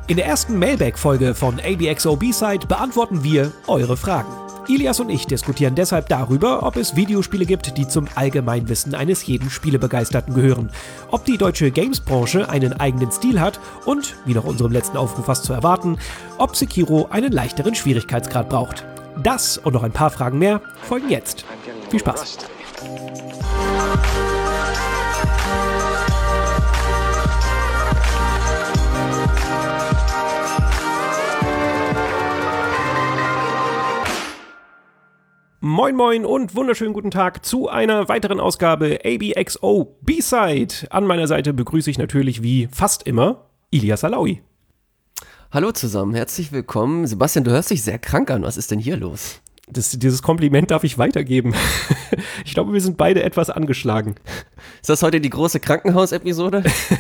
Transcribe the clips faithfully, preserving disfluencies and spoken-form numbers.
In der ersten Mailbag-Folge von A B X O B-Side beantworten wir eure Fragen. Ilias und ich diskutieren deshalb darüber, ob es Videospiele gibt, die zum Allgemeinwissen eines jeden Spielebegeisterten gehören, ob die deutsche Games-Branche einen eigenen Stil hat und, wie nach unserem letzten Aufruf fast zu erwarten, ob Sekiro einen leichteren Schwierigkeitsgrad braucht. Das und noch ein paar Fragen mehr folgen jetzt. Viel Spaß! Moin moin und wunderschönen guten Tag zu einer weiteren Ausgabe A B X O B-Side. An meiner Seite begrüße ich natürlich wie fast immer Ilias Alaoui. Hallo zusammen, herzlich willkommen. Sebastian, du hörst dich sehr krank an. Was ist denn hier los? Das, dieses Kompliment darf ich weitergeben. Ich glaube, wir sind beide etwas angeschlagen. Ist das heute die große Krankenhausepisode?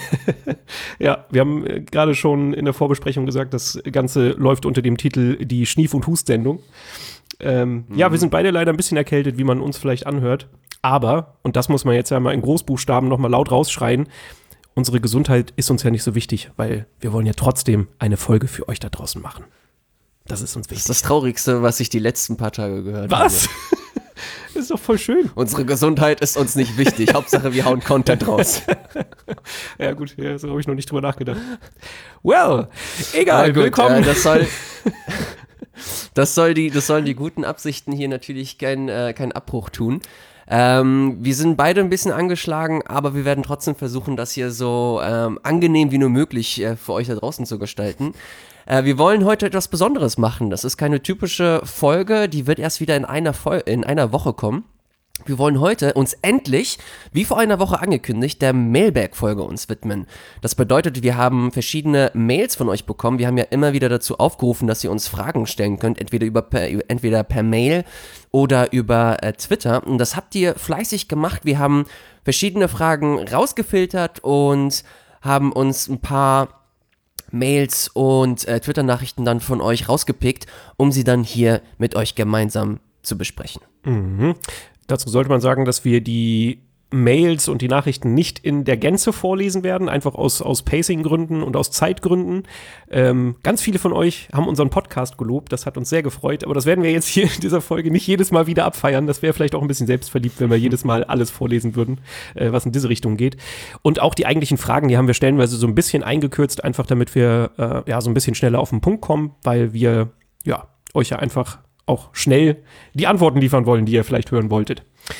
Ja, wir haben gerade schon in der Vorbesprechung gesagt, das Ganze läuft unter dem Titel die Schnief- und Hust-Sendung. Ähm, mhm. Ja, wir sind beide leider ein bisschen erkältet, wie man uns vielleicht anhört. Aber, und das muss man jetzt ja mal in Großbuchstaben nochmal laut rausschreien, unsere Gesundheit ist uns ja nicht so wichtig, weil wir wollen ja trotzdem eine Folge für euch da draußen machen. Das ist uns wichtig. Das ist das Traurigste, was ich die letzten paar Tage gehört was? habe. Was? Das ist doch voll schön. Unsere Gesundheit ist uns nicht wichtig. Hauptsache, wir hauen Content raus. Ja gut, ja, so habe ich noch nicht drüber nachgedacht. Well, egal, gut, willkommen. Äh, das soll... Das, soll die, das sollen die guten Absichten hier natürlich keinen äh, kein Abbruch tun. Ähm, wir sind beide ein bisschen angeschlagen, aber wir werden trotzdem versuchen, das hier so ähm, angenehm wie nur möglich äh, für euch da draußen zu gestalten. Äh, wir wollen heute etwas Besonderes machen. Das ist keine typische Folge, die wird erst wieder in einer, Vol- in einer Woche kommen. Wir wollen heute uns endlich, wie vor einer Woche angekündigt, der Mailbag-Folge uns widmen. Das bedeutet, wir haben verschiedene Mails von euch bekommen. Wir haben ja immer wieder dazu aufgerufen, dass ihr uns Fragen stellen könnt, entweder, über per, entweder per Mail oder über äh, Twitter. Und das habt ihr fleißig gemacht. Wir haben verschiedene Fragen rausgefiltert und haben uns ein paar Mails und äh, Twitter-Nachrichten dann von euch rausgepickt, um sie dann hier mit euch gemeinsam zu besprechen. Mhm. Dazu sollte man sagen, dass wir die Mails und die Nachrichten nicht in der Gänze vorlesen werden, einfach aus, aus Pacing-Gründen und aus Zeitgründen. Ähm, ganz viele von euch haben unseren Podcast gelobt, das hat uns sehr gefreut, aber das werden wir jetzt hier in dieser Folge nicht jedes Mal wieder abfeiern. Das wäre vielleicht auch ein bisschen selbstverliebt, wenn wir jedes Mal alles vorlesen würden, äh, was in diese Richtung geht. Und auch die eigentlichen Fragen, die haben wir stellenweise so ein bisschen eingekürzt, einfach damit wir äh, ja so ein bisschen schneller auf den Punkt kommen, weil wir ja euch ja einfach auch schnell die Antworten liefern wollen, die ihr vielleicht hören wolltet.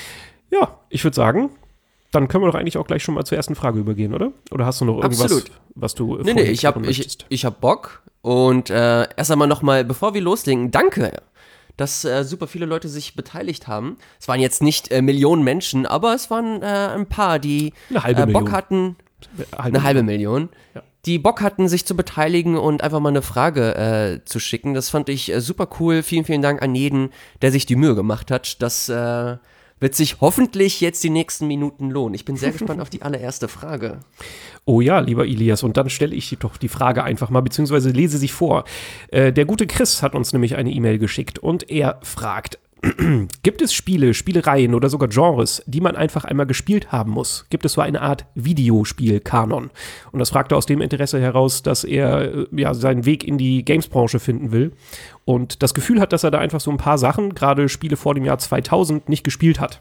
Ja, ich würde sagen, dann können wir doch eigentlich auch gleich schon mal zur ersten Frage übergehen, oder? Oder hast du noch irgendwas, Absolut. was du Nee, nee, ich habe ich, ich hab Bock. Und äh, erst einmal nochmal, bevor wir loslegen, danke, dass äh, super viele Leute sich beteiligt haben. Es waren jetzt nicht äh, Millionen Menschen, aber es waren äh, ein paar, die eine halbe äh, Bock Million. hatten. Halbe eine halbe Million. Ja. Die Bock hatten, sich zu beteiligen und einfach mal eine Frage äh, zu schicken. Das fand ich äh, super cool. Vielen, vielen Dank an jeden, der sich die Mühe gemacht hat. Das äh, wird sich hoffentlich jetzt die nächsten Minuten lohnen. Ich bin sehr gespannt auf die allererste Frage. Oh ja, lieber Ilias, und dann stelle ich doch die Frage einfach mal, beziehungsweise lese sie vor. Äh, der gute Chris hat uns nämlich eine E-Mail geschickt und er fragt: Gibt es Spiele, Spielereien oder sogar Genres, die man einfach einmal gespielt haben muss? Gibt es so eine Art Videospiel-Kanon? Und das fragt er aus dem Interesse heraus, dass er äh, ja seinen Weg in die Games-Branche finden will und das Gefühl hat, dass er da einfach so ein paar Sachen, gerade Spiele vor dem Jahr zweitausend, nicht gespielt hat.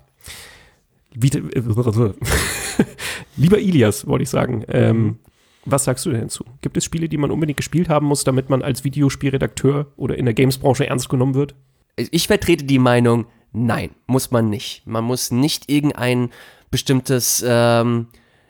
Wie, äh, Lieber Ilias, wollte ich sagen, ähm, was sagst du denn dazu? Gibt es Spiele, die man unbedingt gespielt haben muss, damit man als Videospielredakteur oder in der Games-Branche ernst genommen wird? Ich vertrete die Meinung, nein, muss man nicht. Man muss nicht irgendein bestimmtes, ähm,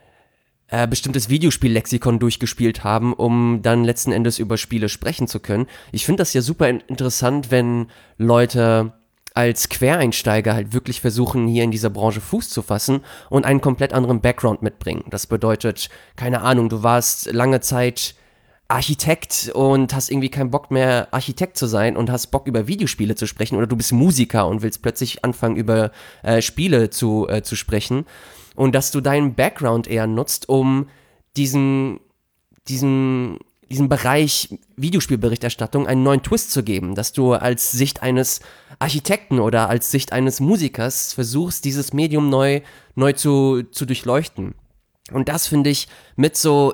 äh, bestimmtes Videospiellexikon durchgespielt haben, um dann letzten Endes über Spiele sprechen zu können. Ich finde das ja super interessant, wenn Leute als Quereinsteiger halt wirklich versuchen, hier in dieser Branche Fuß zu fassen und einen komplett anderen Background mitbringen. Das bedeutet, keine Ahnung, du warst lange Zeit Architekt und hast irgendwie keinen Bock mehr, Architekt zu sein und hast Bock, über Videospiele zu sprechen, oder du bist Musiker und willst plötzlich anfangen, über äh, Spiele zu, äh, zu sprechen, und dass du deinen Background eher nutzt, um diesen, diesen, diesen Bereich Videospielberichterstattung einen neuen Twist zu geben, dass du als Sicht eines Architekten oder als Sicht eines Musikers versuchst, dieses Medium neu, neu zu, zu durchleuchten. Und das finde ich mit so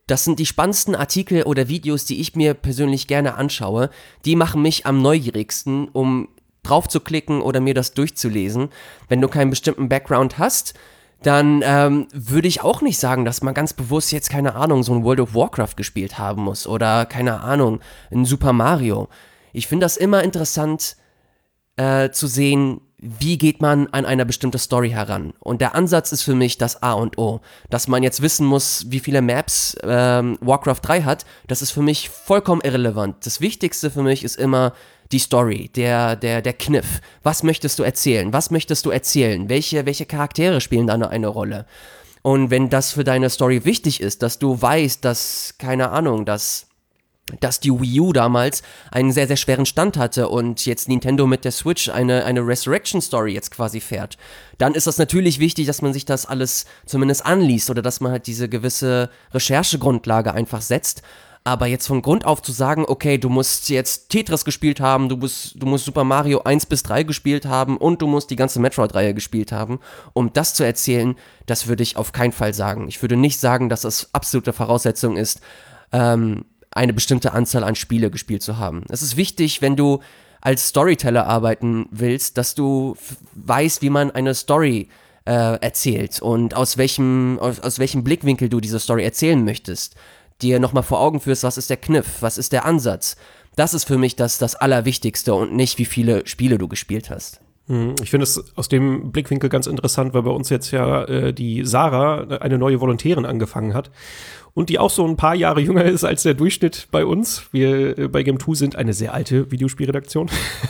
das sind die spannendsten Artikel oder Videos, die ich mir persönlich gerne anschaue. Die machen mich am neugierigsten, um drauf zu klicken oder mir das durchzulesen. Wenn du keinen bestimmten Background hast, dann ähm, würde ich auch nicht sagen, dass man ganz bewusst jetzt, keine Ahnung, so ein World of Warcraft gespielt haben muss oder, keine Ahnung, ein Super Mario. Ich finde das immer interessant äh, zu sehen, wie geht man an eine bestimmte Story heran. Und der Ansatz ist für mich das A und O. Dass man jetzt wissen muss, wie viele Maps ähm, Warcraft drei hat, das ist für mich vollkommen irrelevant. Das Wichtigste für mich ist immer die Story, der, der, der Kniff. Was möchtest du erzählen? Was möchtest du erzählen? Welche, welche Charaktere spielen da eine Rolle? Und wenn das für deine Story wichtig ist, dass du weißt, dass, keine Ahnung, dass dass die Wii U damals einen sehr, sehr schweren Stand hatte und jetzt Nintendo mit der Switch eine, eine Resurrection-Story jetzt quasi fährt, dann ist das natürlich wichtig, dass man sich das alles zumindest anliest oder dass man halt diese gewisse Recherchegrundlage einfach setzt. Aber jetzt von Grund auf zu sagen, okay, du musst jetzt Tetris gespielt haben, du musst, du musst Super Mario eins bis drei gespielt haben und du musst die ganze Metroid-Reihe gespielt haben, um das zu erzählen, das würde ich auf keinen Fall sagen. Ich würde nicht sagen, dass das absolute Voraussetzung ist, ähm, eine bestimmte Anzahl an Spiele gespielt zu haben. Es ist wichtig, wenn du als Storyteller arbeiten willst, dass du f- weißt, wie man eine Story äh, erzählt und aus welchem, aus, aus welchem Blickwinkel du diese Story erzählen möchtest. Dir nochmal vor Augen führst, was ist der Kniff, was ist der Ansatz. Das ist für mich das, das Allerwichtigste und nicht, wie viele Spiele du gespielt hast. Ich finde es aus dem Blickwinkel ganz interessant, weil bei uns jetzt ja äh, die Sarah, eine neue Volontärin, angefangen hat und die auch so ein paar Jahre jünger ist als der Durchschnitt bei uns. Wir äh, bei Game zwei sind eine sehr alte Videospielredaktion.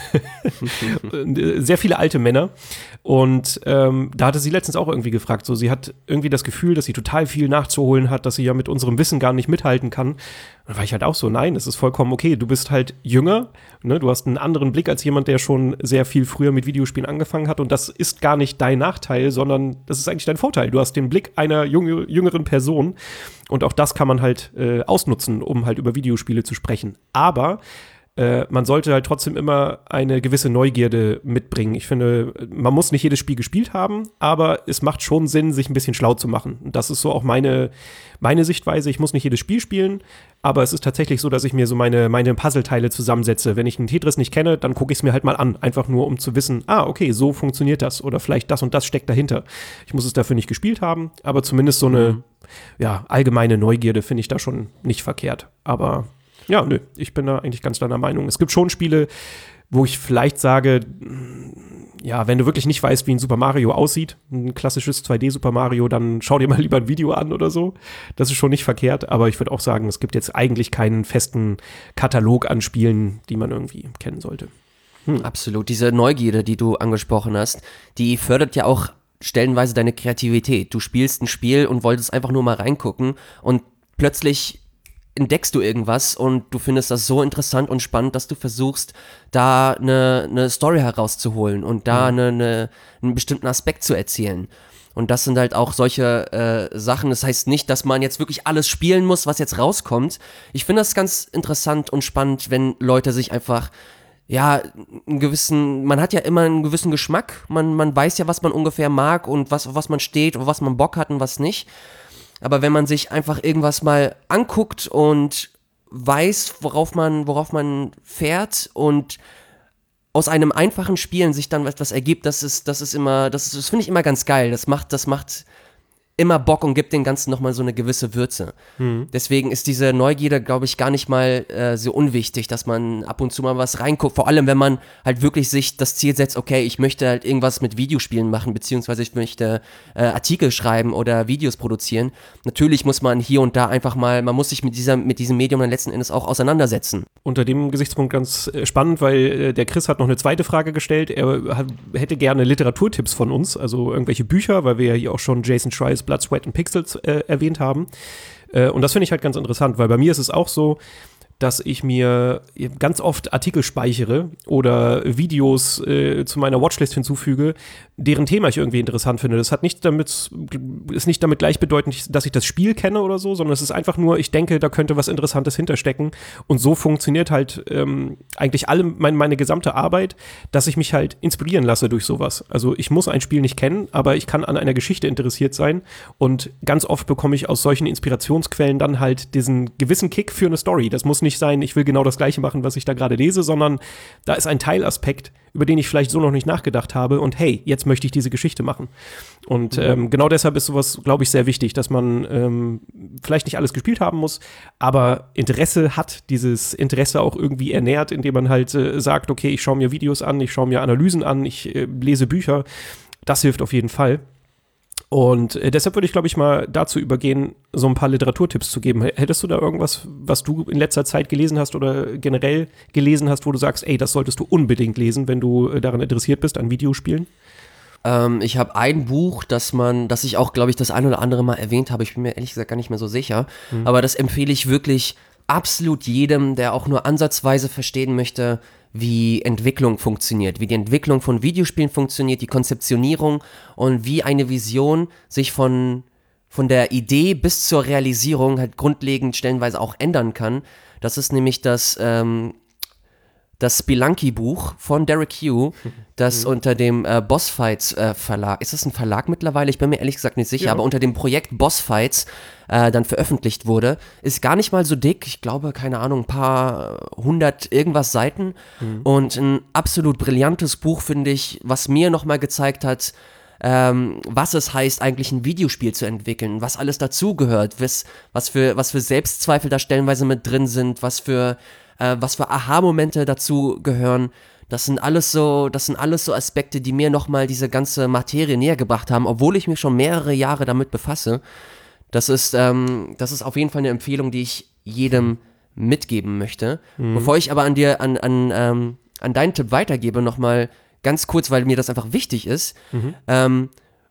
Sehr viele alte Männer. Und ähm, da hatte sie letztens auch irgendwie gefragt, so, sie hat irgendwie das Gefühl, dass sie total viel nachzuholen hat, dass sie ja mit unserem Wissen gar nicht mithalten kann. Und da war ich halt auch so, nein, es ist vollkommen okay. Du bist halt jünger, ne? Du hast einen anderen Blick als jemand, der schon sehr viel früher mit Videospielen angefangen hat. Und das ist gar nicht dein Nachteil, sondern das ist eigentlich dein Vorteil. Du hast den Blick einer jüng- jüngeren Person. Und auch das kann man halt äh, ausnutzen, um halt über Videospiele zu sprechen. Aber äh, man sollte halt trotzdem immer eine gewisse Neugierde mitbringen. Ich finde, man muss nicht jedes Spiel gespielt haben, aber es macht schon Sinn, sich ein bisschen schlau zu machen. Und das ist so auch meine, meine Sichtweise. Ich muss nicht jedes Spiel spielen, aber es ist tatsächlich so, dass ich mir so meine, meine Puzzleteile zusammensetze. Wenn ich einen Tetris nicht kenne, dann gucke ich es mir halt mal an. Einfach nur, um zu wissen, ah, okay, so funktioniert das. Oder vielleicht das und das steckt dahinter. Ich muss es dafür nicht gespielt haben, aber zumindest so eine mhm. ja, allgemeine Neugierde finde ich da schon nicht verkehrt. Aber ja, nö, ich bin da eigentlich ganz deiner Meinung. Es gibt schon Spiele, wo ich vielleicht sage, ja, wenn du wirklich nicht weißt, wie ein Super Mario aussieht, ein klassisches zwei D Super Mario, dann schau dir mal lieber ein Video an oder so. Das ist schon nicht verkehrt, aber ich würde auch sagen, es gibt jetzt eigentlich keinen festen Katalog an Spielen, die man irgendwie kennen sollte. Hm. Absolut. Diese Neugierde, die du angesprochen hast, die fördert ja auch stellenweise deine Kreativität. Du spielst ein Spiel und wolltest einfach nur mal reingucken und plötzlich entdeckst du irgendwas und du findest das so interessant und spannend, dass du versuchst, da eine, eine Story herauszuholen und da eine, eine, einen bestimmten Aspekt zu erzählen. Und das sind halt auch solche äh, Sachen. Das heißt nicht, dass man jetzt wirklich alles spielen muss, was jetzt rauskommt. Ich finde das ganz interessant und spannend, wenn Leute sich einfach ja, einen gewissen, man hat ja immer einen gewissen Geschmack, man, man weiß ja, was man ungefähr mag und was, auf was man steht, auf was man Bock hat und was nicht. Aber wenn man sich einfach irgendwas mal anguckt und weiß, worauf man, worauf man fährt und aus einem einfachen Spielen sich dann etwas ergibt, das ist, das ist immer, das, ist, das finde ich immer ganz geil. Das macht, das macht immer Bock und gibt dem Ganzen nochmal so eine gewisse Würze. Mhm. Deswegen ist diese Neugierde, glaube ich, gar nicht mal äh, so unwichtig, dass man ab und zu mal was reinguckt. Vor allem, wenn man halt wirklich sich das Ziel setzt, okay, ich möchte halt irgendwas mit Videospielen machen, beziehungsweise ich möchte äh, Artikel schreiben oder Videos produzieren. Natürlich muss man hier und da einfach mal, man muss sich mit, dieser, mit diesem Medium dann letzten Endes auch auseinandersetzen. Unter dem Gesichtspunkt ganz spannend, weil äh, der Chris hat noch eine zweite Frage gestellt. Er hat, hätte gerne Literaturtipps von uns, also irgendwelche Bücher, weil wir ja hier auch schon Jason Schreiers Blood, Sweat and Pixels äh, erwähnt haben. Äh, und das finde ich halt ganz interessant, weil bei mir ist es auch so, dass ich mir ganz oft Artikel speichere oder Videos äh, zu meiner Watchlist hinzufüge, deren Thema ich irgendwie interessant finde. Das hat nicht damit, ist nicht damit gleichbedeutend, dass ich das Spiel kenne oder so, sondern es ist einfach nur, ich denke, da könnte was Interessantes hinterstecken. Und so funktioniert halt ähm, eigentlich alle meine, meine gesamte Arbeit, dass ich mich halt inspirieren lasse durch sowas. Also ich muss ein Spiel nicht kennen, aber ich kann an einer Geschichte interessiert sein und ganz oft bekomme ich aus solchen Inspirationsquellen dann halt diesen gewissen Kick für eine Story. Das muss nicht sein, ich will genau das Gleiche machen, was ich da gerade lese, sondern da ist ein Teilaspekt, über den ich vielleicht so noch nicht nachgedacht habe und hey, jetzt möchte ich diese Geschichte machen. Und mhm. ähm, genau deshalb ist sowas, glaube ich, sehr wichtig, dass man ähm, vielleicht nicht alles gespielt haben muss, aber Interesse hat, dieses Interesse auch irgendwie ernährt, indem man halt äh, sagt, okay, ich schaue mir Videos an, ich schaue mir Analysen an, ich äh, lese Bücher. Das hilft auf jeden Fall. Und äh, deshalb würde ich, glaube ich, mal dazu übergehen, so ein paar Literaturtipps zu geben. Hättest du da irgendwas, was du in letzter Zeit gelesen hast oder generell gelesen hast, wo du sagst, ey, das solltest du unbedingt lesen, wenn du äh, daran interessiert bist, an Videospielen? Ähm, ich habe ein Buch, das man, das ich auch, glaube ich, das ein oder andere Mal erwähnt habe. Ich bin mir ehrlich gesagt gar nicht mehr so sicher. Mhm. Aber das empfehle ich wirklich absolut jedem, der auch nur ansatzweise verstehen möchte, wie Entwicklung funktioniert, wie die Entwicklung von Videospielen funktioniert, die Konzeptionierung und wie eine Vision sich von, von der Idee bis zur Realisierung halt grundlegend stellenweise auch ändern kann. Das ist nämlich das, ähm, das Spelunky-Buch von Derek Hugh, das mhm. unter dem äh, Bossfights äh, Verlag, ist das ein Verlag mittlerweile? Ich bin mir ehrlich gesagt nicht sicher, ja. aber unter dem Projekt Bossfights äh, dann veröffentlicht wurde. Ist gar nicht mal so dick, ich glaube, keine Ahnung, ein paar hundert irgendwas Seiten mhm. und ein absolut brillantes Buch, finde ich, was mir nochmal gezeigt hat, ähm, was es heißt, eigentlich ein Videospiel zu entwickeln, was alles dazugehört, was, was, für, was für Selbstzweifel da stellenweise mit drin sind, was für was für Aha-Momente dazu gehören. Das sind alles so, das sind alles so Aspekte, die mir nochmal diese ganze Materie näher gebracht haben, obwohl ich mich schon mehrere Jahre damit befasse. Das ist, ähm, das ist auf jeden Fall eine Empfehlung, die ich jedem mitgeben möchte. Mhm. Bevor ich aber an dir, an, an, ähm, an deinen Tipp weitergebe, nochmal ganz kurz, weil mir das einfach wichtig ist. Mhm. Ähm,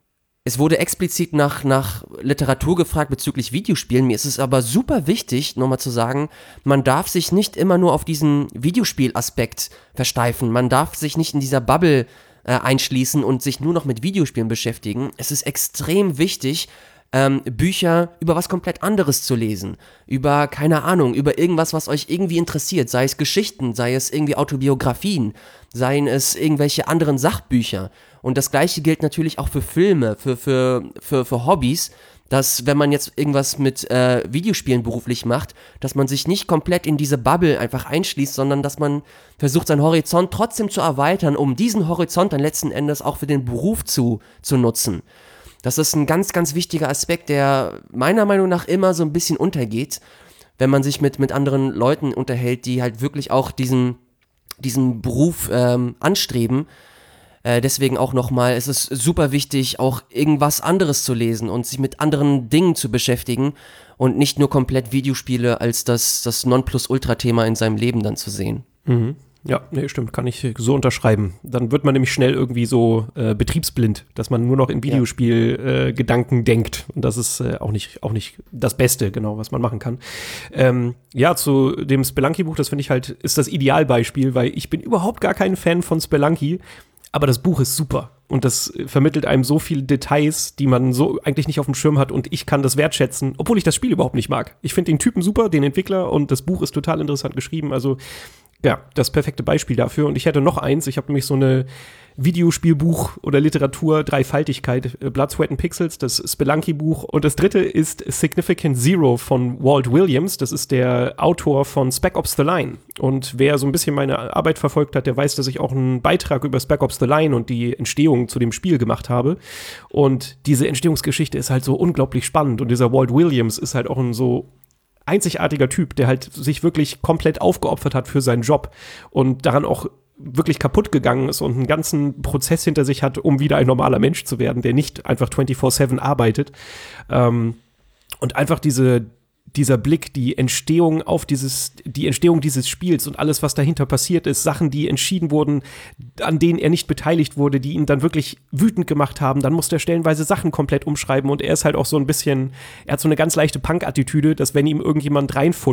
Es wurde explizit nach, nach Literatur gefragt bezüglich Videospielen. Mir ist es aber super wichtig, nochmal zu sagen, man darf sich nicht immer nur auf diesen Videospielaspekt versteifen. Man darf sich nicht in dieser Bubble äh, einschließen und sich nur noch mit Videospielen beschäftigen. Es ist extrem wichtig, ähm, Bücher über was komplett anderes zu lesen. Über, keine Ahnung, über irgendwas, was euch irgendwie interessiert. Sei es Geschichten, sei es irgendwie Autobiografien, seien es irgendwelche anderen Sachbücher. Und das Gleiche gilt natürlich auch für Filme, für, für, für, für Hobbys, dass wenn man jetzt irgendwas mit äh, Videospielen beruflich macht, dass man sich nicht komplett in diese Bubble einfach einschließt, sondern dass man versucht, seinen Horizont trotzdem zu erweitern, um diesen Horizont dann letzten Endes auch für den Beruf zu, zu nutzen. Das ist ein ganz, ganz wichtiger Aspekt, der meiner Meinung nach immer so ein bisschen untergeht, wenn man sich mit, mit anderen Leuten unterhält, die halt wirklich auch diesen, diesen Beruf ähm, anstreben. Äh, deswegen auch nochmal, es ist super wichtig, auch irgendwas anderes zu lesen und sich mit anderen Dingen zu beschäftigen und nicht nur komplett Videospiele als das, das Nonplusultra-Thema in seinem Leben dann zu sehen. Mhm. Ja, nee, stimmt, kann ich so unterschreiben. Dann wird man nämlich schnell irgendwie so äh, betriebsblind, dass man nur noch in Videospiel-Gedanken ja. äh, denkt. Und das ist äh, auch nicht, auch nicht das Beste, genau, was man machen kann. Ähm, ja, zu dem Spelunky-Buch, das finde ich halt, ist das Idealbeispiel, weil ich bin überhaupt gar kein Fan von Spelunky. Aber das Buch ist super und das vermittelt einem so viele Details, die man so eigentlich nicht auf dem Schirm hat und ich kann das wertschätzen, obwohl ich das Spiel überhaupt nicht mag. Ich finde den Typen super, den Entwickler und das Buch ist total interessant geschrieben, also ja, das perfekte Beispiel dafür. Und ich hätte noch eins, ich habe nämlich so eine Videospielbuch oder Literatur, Dreifaltigkeit, Blood, Sweat and Pixels, das Spelunky-Buch. Und das dritte ist Significant Zero von Walt Williams. Das ist der Autor von Spec Ops The Line. Und wer so ein bisschen meine Arbeit verfolgt hat, der weiß, dass ich auch einen Beitrag über Spec Ops The Line und die Entstehung zu dem Spiel gemacht habe. Und diese Entstehungsgeschichte ist halt so unglaublich spannend. Und dieser Walt Williams ist halt auch ein so einzigartiger Typ, der halt sich wirklich komplett aufgeopfert hat für seinen Job und daran auch wirklich kaputt gegangen ist und einen ganzen Prozess hinter sich hat, um wieder ein normaler Mensch zu werden, der nicht einfach vierundzwanzig sieben arbeitet. Ähm, und einfach diese, dieser Blick, die Entstehung auf dieses, die Entstehung dieses Spiels und alles, was dahinter passiert ist, Sachen, die entschieden wurden, an denen er nicht beteiligt wurde, die ihn dann wirklich wütend gemacht haben, dann musste er stellenweise Sachen komplett umschreiben und er ist halt auch so ein bisschen, er hat so eine ganz leichte Punk-Attitüde, dass wenn ihm irgendjemand reinfuscht,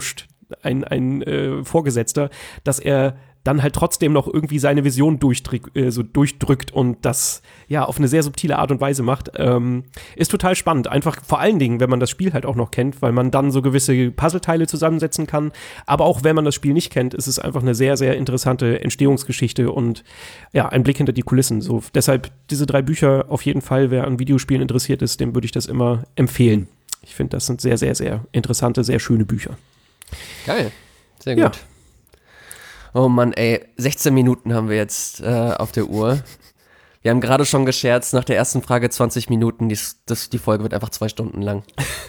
ein, ein äh, Vorgesetzter, dass er dann halt trotzdem noch irgendwie seine Vision durchdrück, äh, so durchdrückt und das ja auf eine sehr subtile Art und Weise macht, ähm, ist total spannend. Einfach vor allen Dingen, wenn man das Spiel halt auch noch kennt, weil man dann so gewisse Puzzleteile zusammensetzen kann. Aber auch wenn man das Spiel nicht kennt, ist es einfach eine sehr, sehr interessante Entstehungsgeschichte und ja, ein Blick hinter die Kulissen. So, deshalb diese drei Bücher auf jeden Fall, wer an Videospielen interessiert ist, dem würde ich das immer empfehlen. Ich finde, das sind sehr, sehr, sehr interessante, sehr schöne Bücher. Geil, sehr gut. Ja. Oh Mann, ey, sechzehn Minuten haben wir jetzt äh, auf der Uhr. Wir haben gerade schon gescherzt, nach der ersten Frage zwanzig Minuten, die, das, die Folge wird einfach zwei Stunden lang.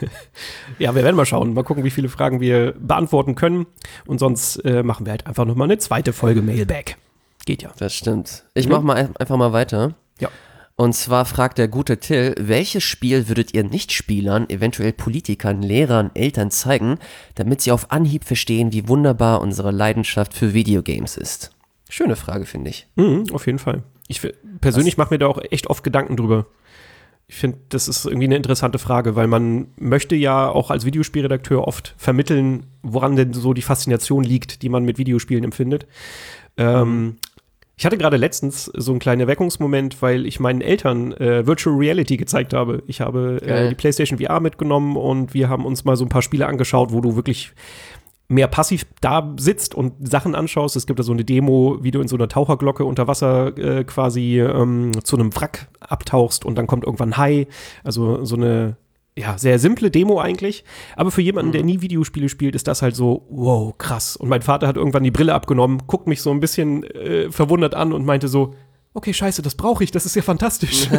Ja, wir werden mal schauen, mal gucken, wie viele Fragen wir beantworten können und sonst äh, machen wir halt einfach nochmal eine zweite Folge Mailbag. Geht ja. Das stimmt. Ich mhm. mach mal einfach mal weiter. Ja. Und zwar fragt der gute Till, welches Spiel würdet ihr Nichtspielern, eventuell Politikern, Lehrern, Eltern zeigen, damit sie auf Anhieb verstehen, wie wunderbar unsere Leidenschaft für Videogames ist? Schöne Frage, finde ich. Mhm, auf jeden Fall. Ich persönlich mache mir da auch echt oft Gedanken drüber. Ich finde, das ist irgendwie eine interessante Frage, weil man möchte ja auch als Videospielredakteur oft vermitteln, woran denn so die Faszination liegt, die man mit Videospielen empfindet. Ähm, Ich hatte gerade letztens so einen kleinen Erweckungsmoment, weil ich meinen Eltern äh, Virtual Reality gezeigt habe. Ich habe äh, die PlayStation V R mitgenommen und wir haben uns mal so ein paar Spiele angeschaut, wo du wirklich mehr passiv da sitzt und Sachen anschaust. Es gibt da so eine Demo, wie du in so einer Taucherglocke unter Wasser äh, quasi ähm, zu einem Wrack abtauchst und dann kommt irgendwann ein Hai. Also so eine ja, sehr simple Demo eigentlich, aber für jemanden, der nie Videospiele spielt, ist das halt so, wow, krass. Und mein Vater hat irgendwann die Brille abgenommen, guckt mich so ein bisschen äh, verwundert an und meinte so, okay, scheiße, das brauche ich, das ist ja fantastisch.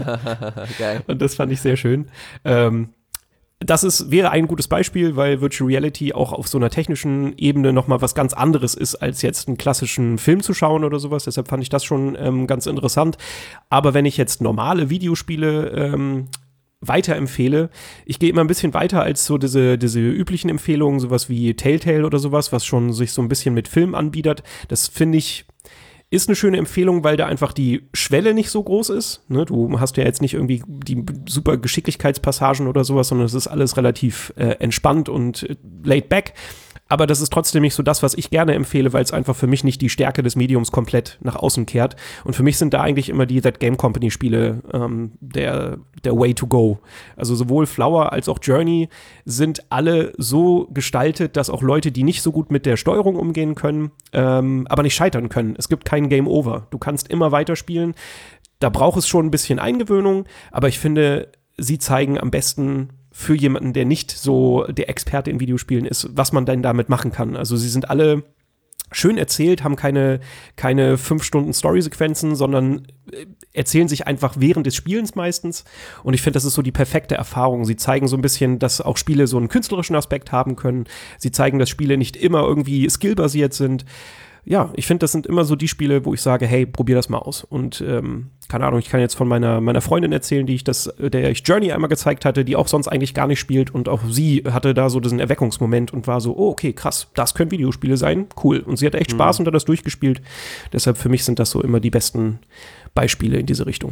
Geil. Und das fand ich sehr schön. Ähm, das ist, wäre ein gutes Beispiel, weil Virtual Reality auch auf so einer technischen Ebene nochmal was ganz anderes ist, als jetzt einen klassischen Film zu schauen oder sowas. Deshalb fand ich das schon ähm, ganz interessant. Aber wenn ich jetzt normale Videospiele ähm, weiterempfehle. Ich gehe immer ein bisschen weiter als so diese, diese üblichen Empfehlungen, sowas wie Telltale oder sowas, was schon sich so ein bisschen mit Film anbietet. Das finde ich, ist eine schöne Empfehlung, weil da einfach die Schwelle nicht so groß ist. Ne? Du hast ja jetzt nicht irgendwie die super Geschicklichkeitspassagen oder sowas, sondern es ist alles relativ äh, entspannt und äh, laid back. Aber das ist trotzdem nicht so das, was ich gerne empfehle, weil es einfach für mich nicht die Stärke des Mediums komplett nach außen kehrt. Und für mich sind da eigentlich immer die That Game Company Spiele ähm, der, der Way to go. Also sowohl Flower als auch Journey sind alle so gestaltet, dass auch Leute, die nicht so gut mit der Steuerung umgehen können, ähm, aber nicht scheitern können. Es gibt kein Game Over. Du kannst immer weiterspielen. Da braucht es schon ein bisschen Eingewöhnung, aber ich finde, sie zeigen am besten für jemanden, der nicht so der Experte in Videospielen ist, was man denn damit machen kann. Also sie sind alle schön erzählt, haben keine, keine fünf Stunden Story-Sequenzen, sondern erzählen sich einfach während des Spielens meistens. Und ich finde, das ist so die perfekte Erfahrung. Sie zeigen so ein bisschen, dass auch Spiele so einen künstlerischen Aspekt haben können. Sie zeigen, dass Spiele nicht immer irgendwie skillbasiert sind. Ja, ich finde, das sind immer so die Spiele, wo ich sage, hey, probier das mal aus. Und ähm, keine Ahnung, ich kann jetzt von meiner, meiner Freundin erzählen, die ich das, der ich Journey einmal gezeigt hatte, die auch sonst eigentlich gar nicht spielt. Und auch sie hatte da so diesen Erweckungsmoment und war so, oh, okay, krass, das können Videospiele sein, cool. Und sie hatte echt Spaß mhm. und hat das durchgespielt. Deshalb für mich sind das so immer die besten Beispiele in diese Richtung.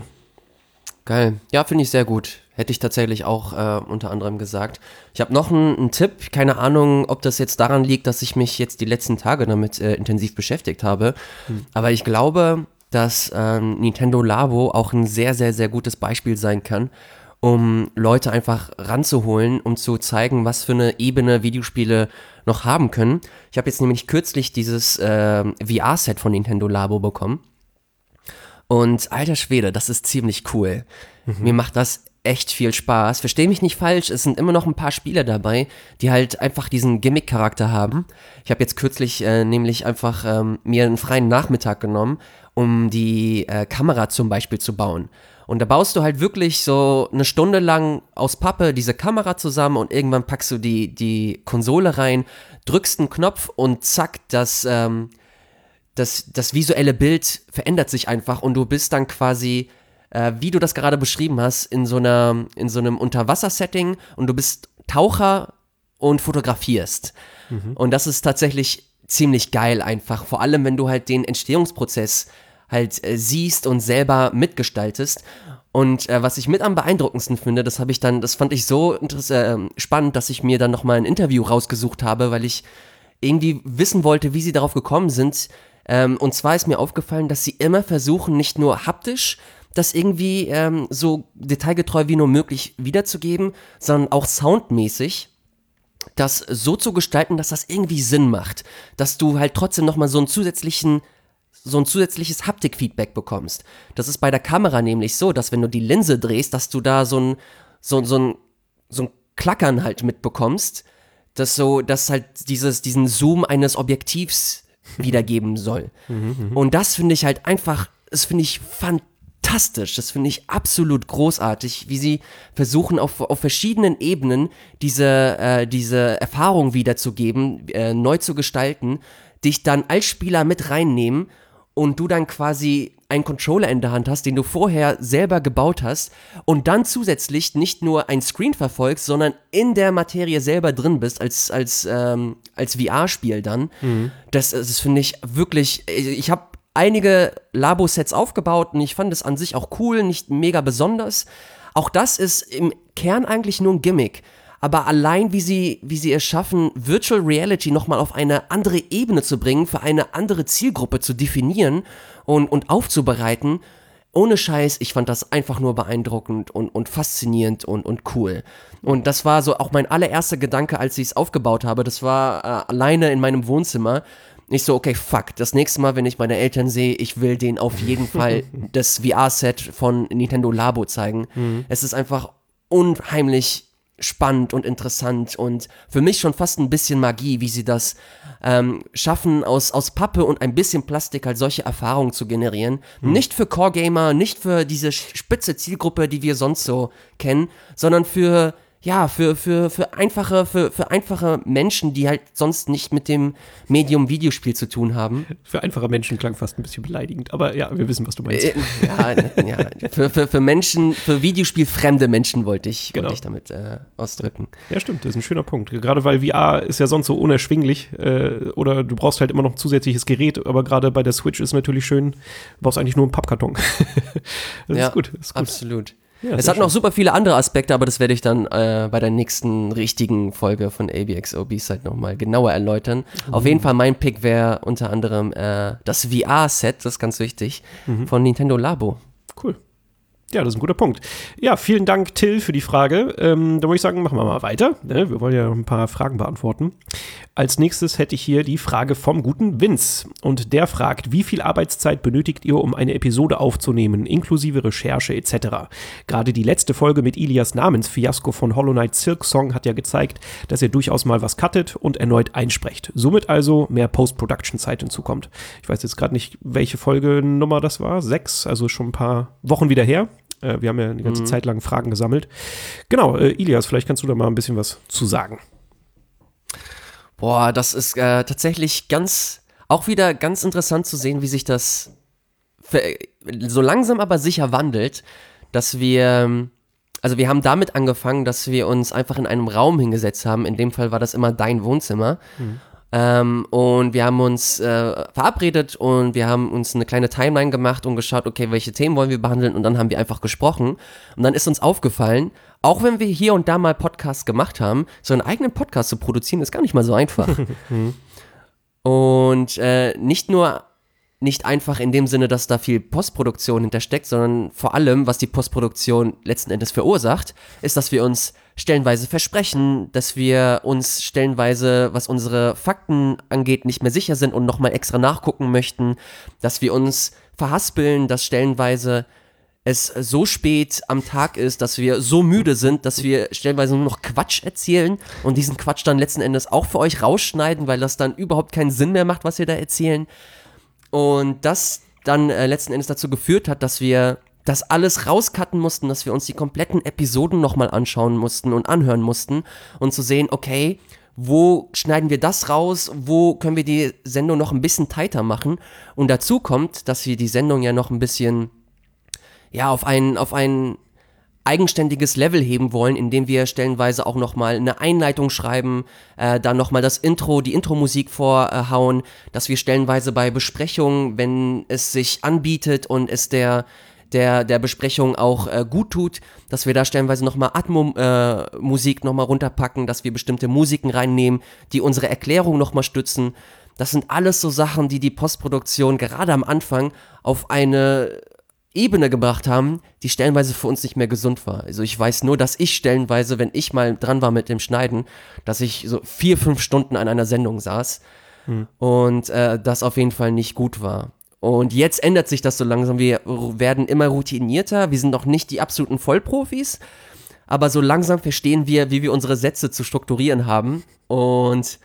Geil. Ja, finde ich sehr gut. Hätte ich tatsächlich auch äh, unter anderem gesagt. Ich habe noch einen, einen Tipp. Keine Ahnung, ob das jetzt daran liegt, dass ich mich jetzt die letzten Tage damit äh, intensiv beschäftigt habe. Hm. Aber ich glaube, dass ähm, Nintendo Labo auch ein sehr, sehr, sehr gutes Beispiel sein kann, um Leute einfach ranzuholen, um zu zeigen, was für eine Ebene Videospiele noch haben können. Ich habe jetzt nämlich kürzlich dieses äh, V R-Set von Nintendo Labo bekommen. Und alter Schwede, das ist ziemlich cool. Mhm. Mir macht das echt viel Spaß. Versteh mich nicht falsch, es sind immer noch ein paar Spiele dabei, die halt einfach diesen Gimmick-Charakter haben. Ich habe jetzt kürzlich äh, nämlich einfach ähm, mir einen freien Nachmittag genommen, um die äh, Kamera zum Beispiel zu bauen. Und da baust du halt wirklich so eine Stunde lang aus Pappe diese Kamera zusammen und irgendwann packst du die, die Konsole rein, drückst einen Knopf und zack, das... Ähm, Das, das visuelle Bild verändert sich einfach und du bist dann quasi, äh, wie du das gerade beschrieben hast, in so einer, in so einem Unterwasser-Setting und du bist Taucher und fotografierst. Mhm. Und das ist tatsächlich ziemlich geil einfach, vor allem wenn du halt den Entstehungsprozess halt äh, siehst und selber mitgestaltest. Und äh, was ich mit am beeindruckendsten finde, das habe ich dann, das fand ich so interess- äh, spannend, dass ich mir dann nochmal ein Interview rausgesucht habe, weil ich irgendwie wissen wollte, wie sie darauf gekommen sind. Ähm, und zwar ist mir aufgefallen, dass sie immer versuchen, nicht nur haptisch das irgendwie ähm, so detailgetreu wie nur möglich wiederzugeben, sondern auch soundmäßig das so zu gestalten, dass das irgendwie Sinn macht. Dass du halt trotzdem nochmal so einen zusätzlichen so ein zusätzliches Haptik-Feedback bekommst. Das ist bei der Kamera nämlich so, dass wenn du die Linse drehst, dass du da so ein, so, so ein, so ein Klackern halt mitbekommst, dass so, dass halt dieses, diesen Zoom eines Objektivs wiedergeben soll. Mhm, und das finde ich halt einfach, das finde ich fantastisch, das finde ich absolut großartig, wie sie versuchen auf, auf verschiedenen Ebenen diese, äh, diese Erfahrung wiederzugeben, äh, neu zu gestalten, dich dann als Spieler mit reinnehmen und du dann quasi einen Controller in der Hand hast, den du vorher selber gebaut hast und dann zusätzlich nicht nur ein Screen verfolgst, sondern in der Materie selber drin bist, als, als, ähm, als V R-Spiel dann. Mhm. Das, das finde ich wirklich, ich habe einige Labo-Sets aufgebaut und ich fand es an sich auch cool, nicht mega besonders. Auch das ist im Kern eigentlich nur ein Gimmick. Aber allein, wie sie, wie sie es schaffen, Virtual Reality nochmal auf eine andere Ebene zu bringen, für eine andere Zielgruppe zu definieren und, und aufzubereiten, ohne Scheiß, ich fand das einfach nur beeindruckend und, und faszinierend und, und cool. Und das war so auch mein allererster Gedanke, als ich es aufgebaut habe. Das war äh, alleine in meinem Wohnzimmer. Ich so, okay, fuck, das nächste Mal, wenn ich meine Eltern sehe, ich will denen auf jeden Fall das V R-Set von Nintendo Labo zeigen. Mhm. Es ist einfach unheimlich spannend und interessant und für mich schon fast ein bisschen Magie, wie sie das ähm, schaffen, aus, aus Pappe und ein bisschen Plastik halt solche Erfahrungen zu generieren. Hm. Nicht für Core-Gamer, nicht für diese spitze Zielgruppe, die wir sonst so kennen, sondern für ja, für, für, für einfache, für, für einfache Menschen, die halt sonst nicht mit dem Medium Videospiel zu tun haben. Für einfache Menschen klang fast ein bisschen beleidigend, aber ja, wir wissen, was du meinst. Äh, ja, ja für, für, für Menschen, für Videospielfremde Menschen wollte ich, genau. wollte ich damit äh, ausdrücken. Ja, stimmt, das ist ein schöner Punkt. Gerade weil V R ist ja sonst so unerschwinglich äh, oder du brauchst halt immer noch ein zusätzliches Gerät, aber gerade bei der Switch ist natürlich schön, du brauchst eigentlich nur einen Pappkarton. Das ja, ist gut, das ist gut. Absolut. Ja, es hat schön. Noch super viele andere Aspekte, aber das werde ich dann äh, bei der nächsten richtigen Folge von A B X O B halt nochmal genauer erläutern. Mhm. Auf jeden Fall mein Pick wäre unter anderem äh, das V R-Set, das ist ganz wichtig, mhm. von Nintendo Labo. Cool. Ja, das ist ein guter Punkt. Ja, vielen Dank, Till, für die Frage. Ähm, da würde ich sagen, machen wir mal weiter. Ne? Wir wollen ja noch ein paar Fragen beantworten. Als nächstes hätte ich hier die Frage vom guten Vince. Und der fragt, wie viel Arbeitszeit benötigt ihr, um eine Episode aufzunehmen, inklusive Recherche et cetera? Gerade die letzte Folge mit Ilias Namensfiasko von Hollow Knight Silksong hat ja gezeigt, dass ihr durchaus mal was cuttet und erneut einsprecht. Somit also mehr Post-Production-Zeit hinzukommt. Ich weiß jetzt gerade nicht, welche Folgenummer das war. Sechs, also schon ein paar Wochen wieder her. Äh, wir haben ja eine ganze mhm. Zeit lang Fragen gesammelt. Genau, äh, Ilias, vielleicht kannst du da mal ein bisschen was zu sagen. Boah, das ist äh, tatsächlich ganz, auch wieder ganz interessant zu sehen, wie sich das für, so langsam aber sicher wandelt, dass wir, also wir haben damit angefangen, dass wir uns einfach in einem Raum hingesetzt haben. In dem Fall war das immer dein Wohnzimmer. Mhm. Ähm, und wir haben uns äh, verabredet und wir haben uns eine kleine Timeline gemacht und geschaut, okay, welche Themen wollen wir behandeln, und dann haben wir einfach gesprochen und dann ist uns aufgefallen, auch wenn wir hier und da mal Podcasts gemacht haben, so einen eigenen Podcast zu produzieren, ist gar nicht mal so einfach. Und äh, nicht nur nicht einfach in dem Sinne, dass da viel Postproduktion hintersteckt, sondern vor allem, was die Postproduktion letzten Endes verursacht, ist, dass wir uns stellenweise versprechen, dass wir uns stellenweise, was unsere Fakten angeht, nicht mehr sicher sind und nochmal extra nachgucken möchten, dass wir uns verhaspeln, dass stellenweise es so spät am Tag ist, dass wir so müde sind, dass wir stellenweise nur noch Quatsch erzählen und diesen Quatsch dann letzten Endes auch für euch rausschneiden, weil das dann überhaupt keinen Sinn mehr macht, was wir da erzählen. Und das dann äh, letzten Endes dazu geführt hat, dass wir das alles rauscutten mussten, dass wir uns die kompletten Episoden nochmal anschauen mussten und anhören mussten und zu sehen, okay, wo schneiden wir das raus, wo können wir die Sendung noch ein bisschen tighter machen. Und dazu kommt, dass wir die Sendung ja noch ein bisschen ja, auf ein, auf ein eigenständiges Level heben wollen, indem wir stellenweise auch nochmal eine Einleitung schreiben, äh, dann nochmal das Intro, die Intro-Musik vorhauen, dass wir stellenweise bei Besprechungen, wenn es sich anbietet und es der der, der Besprechung auch äh, gut tut, dass wir da stellenweise nochmal Atmo-Musik äh, nochmal runterpacken, dass wir bestimmte Musiken reinnehmen, die unsere Erklärung nochmal stützen. Das sind alles so Sachen, die die Postproduktion gerade am Anfang auf eine Ebene gebracht haben, die stellenweise für uns nicht mehr gesund war. Also ich weiß nur, dass ich stellenweise, wenn ich mal dran war mit dem Schneiden, dass ich so vier, fünf Stunden an einer Sendung saß hm. und äh, das auf jeden Fall nicht gut war. Und jetzt ändert sich das so langsam. Wir werden immer routinierter. Wir sind noch nicht die absoluten Vollprofis, aber so langsam verstehen wir, wie wir unsere Sätze zu strukturieren haben. Und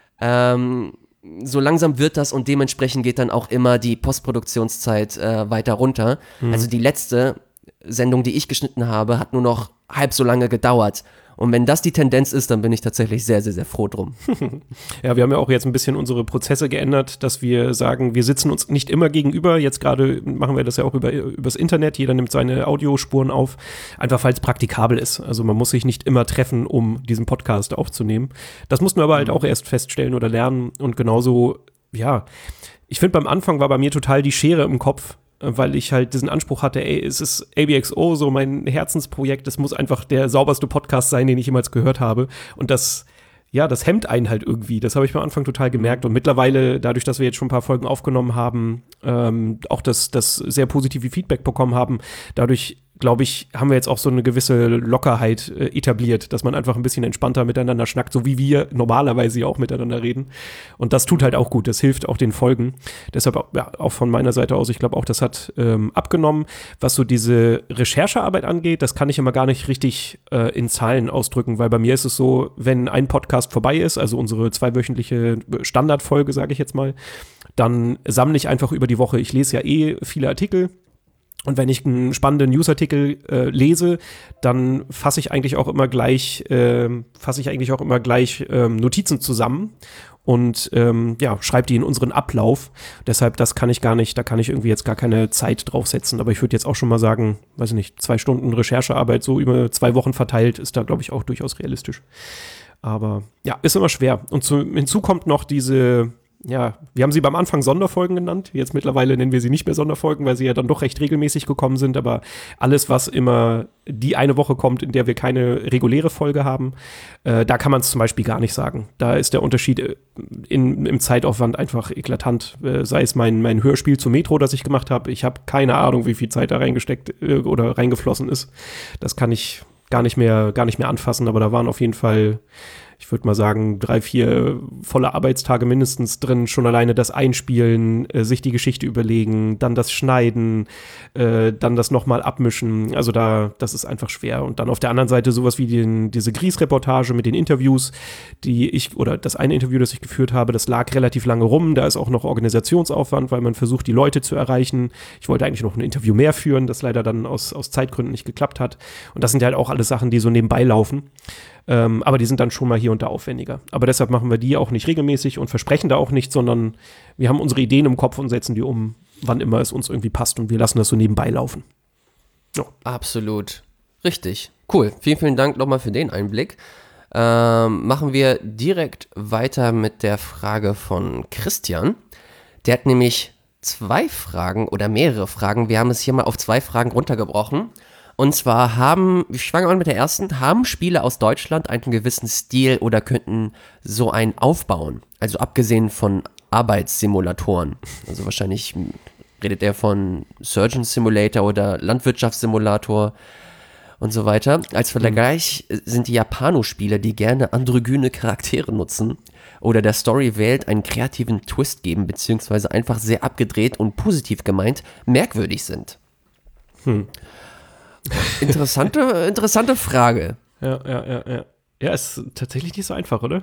ähm, so langsam wird das und dementsprechend geht dann auch immer die Postproduktionszeit äh, weiter runter. Mhm. Also die letzte Sendung, die ich geschnitten habe, hat nur noch halb so lange gedauert. Und wenn das die Tendenz ist, dann bin ich tatsächlich sehr, sehr, sehr froh drum. Ja, wir haben ja auch jetzt ein bisschen unsere Prozesse geändert, dass wir sagen, wir sitzen uns nicht immer gegenüber. Jetzt gerade machen wir das ja auch über übers Internet. Jeder nimmt seine Audiospuren auf, einfach weil es praktikabel ist. Also man muss sich nicht immer treffen, um diesen Podcast aufzunehmen. Das mussten wir aber halt auch erst feststellen oder lernen. Und genauso, ja, ich finde, beim Anfang war bei mir total die Schere im Kopf, weil ich halt diesen Anspruch hatte, ey, es ist A B X O, so mein Herzensprojekt, es muss einfach der sauberste Podcast sein, den ich jemals gehört habe. Und das, ja, das hemmt einen halt irgendwie. Das habe ich am Anfang total gemerkt. Und mittlerweile, dadurch, dass wir jetzt schon ein paar Folgen aufgenommen haben, ähm, auch das, das sehr positive Feedback bekommen haben, dadurch, glaube ich, haben wir jetzt auch so eine gewisse Lockerheit äh, etabliert, dass man einfach ein bisschen entspannter miteinander schnackt, so wie wir normalerweise ja auch miteinander reden. Und das tut halt auch gut, das hilft auch den Folgen. Deshalb, ja, auch von meiner Seite aus, ich glaube auch, das hat ähm, abgenommen. Was so diese Recherchearbeit angeht, das kann ich immer gar nicht richtig äh, in Zahlen ausdrücken, weil bei mir ist es so, wenn ein Podcast vorbei ist, also unsere zweiwöchentliche Standardfolge, sage ich jetzt mal, dann sammle ich einfach über die Woche, ich lese ja eh viele Artikel. Und wenn ich einen spannenden Newsartikel äh, lese, dann fasse ich eigentlich auch immer gleich, äh, fasse ich eigentlich auch immer gleich ähm, Notizen zusammen und ähm, ja, schreibe die in unseren Ablauf. Deshalb, das kann ich gar nicht, da kann ich irgendwie jetzt gar keine Zeit draufsetzen. Aber ich würde jetzt auch schon mal sagen, weiß ich nicht, zwei Stunden Recherchearbeit so über zwei Wochen verteilt, ist da, glaube ich, auch durchaus realistisch. Aber ja, ist immer schwer. Und zu, hinzu kommt noch diese Ja, wir haben sie beim Anfang Sonderfolgen genannt. Jetzt mittlerweile nennen wir sie nicht mehr Sonderfolgen, weil sie ja dann doch recht regelmäßig gekommen sind. Aber alles, was immer die eine Woche kommt, in der wir keine reguläre Folge haben, äh, da kann man es zum Beispiel gar nicht sagen. Da ist der Unterschied in, im Zeitaufwand einfach eklatant. Äh, sei es mein, mein Hörspiel zu Metro, das ich gemacht habe. Ich habe keine Ahnung, wie viel Zeit da reingesteckt äh, oder reingeflossen ist. Das kann ich gar nicht mehr, gar nicht mehr anfassen. Aber da waren auf jeden Fall, ich würde mal sagen, drei, vier volle Arbeitstage mindestens drin, schon alleine das Einspielen, äh, sich die Geschichte überlegen, dann das Schneiden, äh, dann das nochmal abmischen. Also da, das ist einfach schwer. Und dann auf der anderen Seite sowas wie den, diese Gries-Reportage mit den Interviews, die ich, oder das eine Interview, das ich geführt habe, das lag relativ lange rum. Da ist auch noch Organisationsaufwand, weil man versucht, die Leute zu erreichen. Ich wollte eigentlich noch ein Interview mehr führen, das leider dann aus, aus Zeitgründen nicht geklappt hat. Und das sind ja halt auch alles Sachen, die so nebenbei laufen. Ähm, aber die sind dann schon mal hier und da aufwendiger. Aber deshalb machen wir die auch nicht regelmäßig und versprechen da auch nicht, sondern wir haben unsere Ideen im Kopf und setzen die um, wann immer es uns irgendwie passt, und wir lassen das so nebenbei laufen. So. Absolut. Richtig. Cool. Vielen, vielen Dank nochmal für den Einblick. Ähm, machen wir direkt weiter mit der Frage von Christian. Der hat nämlich zwei Fragen oder mehrere Fragen. Wir haben es hier mal auf zwei Fragen runtergebrochen. Und zwar haben, ich fange an mit der ersten, haben Spiele aus Deutschland einen gewissen Stil oder könnten so einen aufbauen? Also abgesehen von Arbeitssimulatoren. Also wahrscheinlich redet er von Surgeon Simulator oder Landwirtschaftssimulator und so weiter. Als Vergleich sind die Japano-Spiele, die gerne androgyne Charaktere nutzen oder der Story wählt, einen kreativen Twist geben, beziehungsweise einfach sehr abgedreht und positiv gemeint, merkwürdig sind. Hm. Interessante, interessante Frage. Ja, ja, ja, ja. Ja, ist tatsächlich nicht so einfach, oder?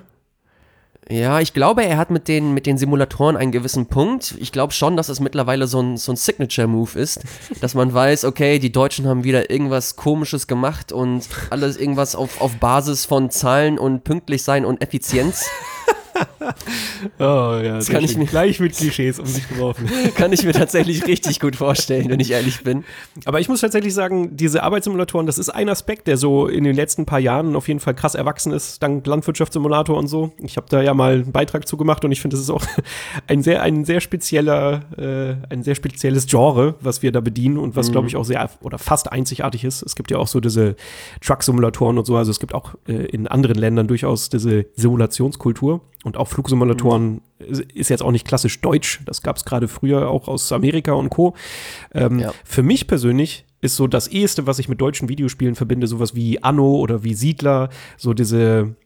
Ja, ich glaube, er hat mit den, mit den Simulatoren einen gewissen Punkt. Ich glaube schon, dass es mittlerweile so ein, so ein Signature-Move ist, dass man weiß, okay, die Deutschen haben wieder irgendwas Komisches gemacht und alles irgendwas auf, auf Basis von Zahlen und pünktlich sein und Effizienz. Oh ja, das kann ich mir gleich mit Klischees um sich geworfen. Kann ich mir tatsächlich richtig gut vorstellen, wenn ich ehrlich bin. Aber ich muss tatsächlich sagen, diese Arbeitssimulatoren, das ist ein Aspekt, der so in den letzten paar Jahren auf jeden Fall krass erwachsen ist, dank Landwirtschaftssimulator und so. Ich habe da ja mal einen Beitrag zu gemacht und ich finde, das ist auch ein sehr, ein sehr spezieller, äh, ein sehr spezielles Genre, was wir da bedienen und was, mhm. glaube ich, auch sehr oder fast einzigartig ist. Es gibt ja auch so diese Truck-Simulatoren und so, also es gibt auch äh, in anderen Ländern durchaus diese Simulationskultur. Und auch Flugsimulatoren mhm. ist jetzt auch nicht klassisch deutsch. Das gab es gerade früher auch aus Amerika und Co. Ähm, ja. Für mich persönlich ist so das Eheste, was ich mit deutschen Videospielen verbinde, sowas wie Anno oder wie Siedler, so diese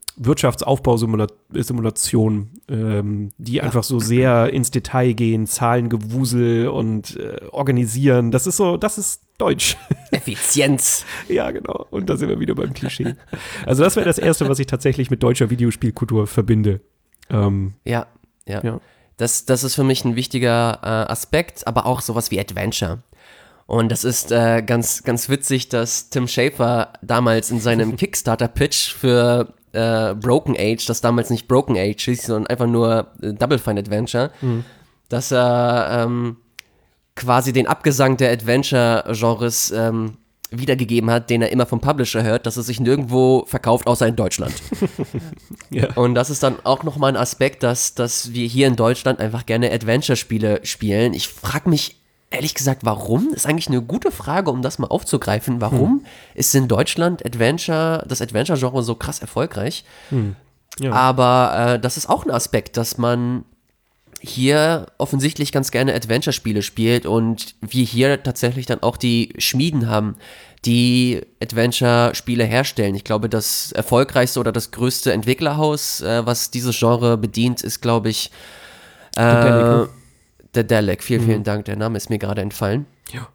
Wirtschaftsaufbausimulation, ähm, die ja. einfach so sehr ins Detail gehen, Zahlengewusel und äh, organisieren. Das ist so, das ist deutsch. Effizienz. Ja, genau. Und da sind wir wieder beim Klischee. Also das wäre das Erste, was ich tatsächlich mit deutscher Videospielkultur verbinde. Ähm, ja, ja, ja. Das, das ist für mich ein wichtiger äh, Aspekt, aber auch sowas wie Adventure. Und das ist äh, ganz, ganz witzig, dass Tim Schafer damals in seinem Kickstarter-Pitch für äh, Broken Age, das damals nicht Broken Age hieß, sondern einfach nur äh, Double Fine Adventure, mhm. dass er ähm, quasi den Abgesang der Adventure-Genres ähm, wiedergegeben hat, den er immer vom Publisher hört, dass es sich nirgendwo verkauft, außer in Deutschland. Ja. Und das ist dann auch nochmal ein Aspekt, dass, dass wir hier in Deutschland einfach gerne Adventure-Spiele spielen. Ich frage mich ehrlich gesagt, warum? Das ist eigentlich eine gute Frage, um das mal aufzugreifen. Warum hm. ist in Deutschland Adventure, das Adventure-Genre so krass erfolgreich? Hm. Ja. Aber äh, das ist auch ein Aspekt, dass man hier offensichtlich ganz gerne Adventure-Spiele spielt und wir hier tatsächlich dann auch die Schmieden haben, die Adventure-Spiele herstellen. Ich glaube, das erfolgreichste oder das größte Entwicklerhaus, äh, was dieses Genre bedient, ist, glaube ich, äh, Daedalic. Vielen, vielen mhm. Dank. Der Name ist mir gerade entfallen. Ja.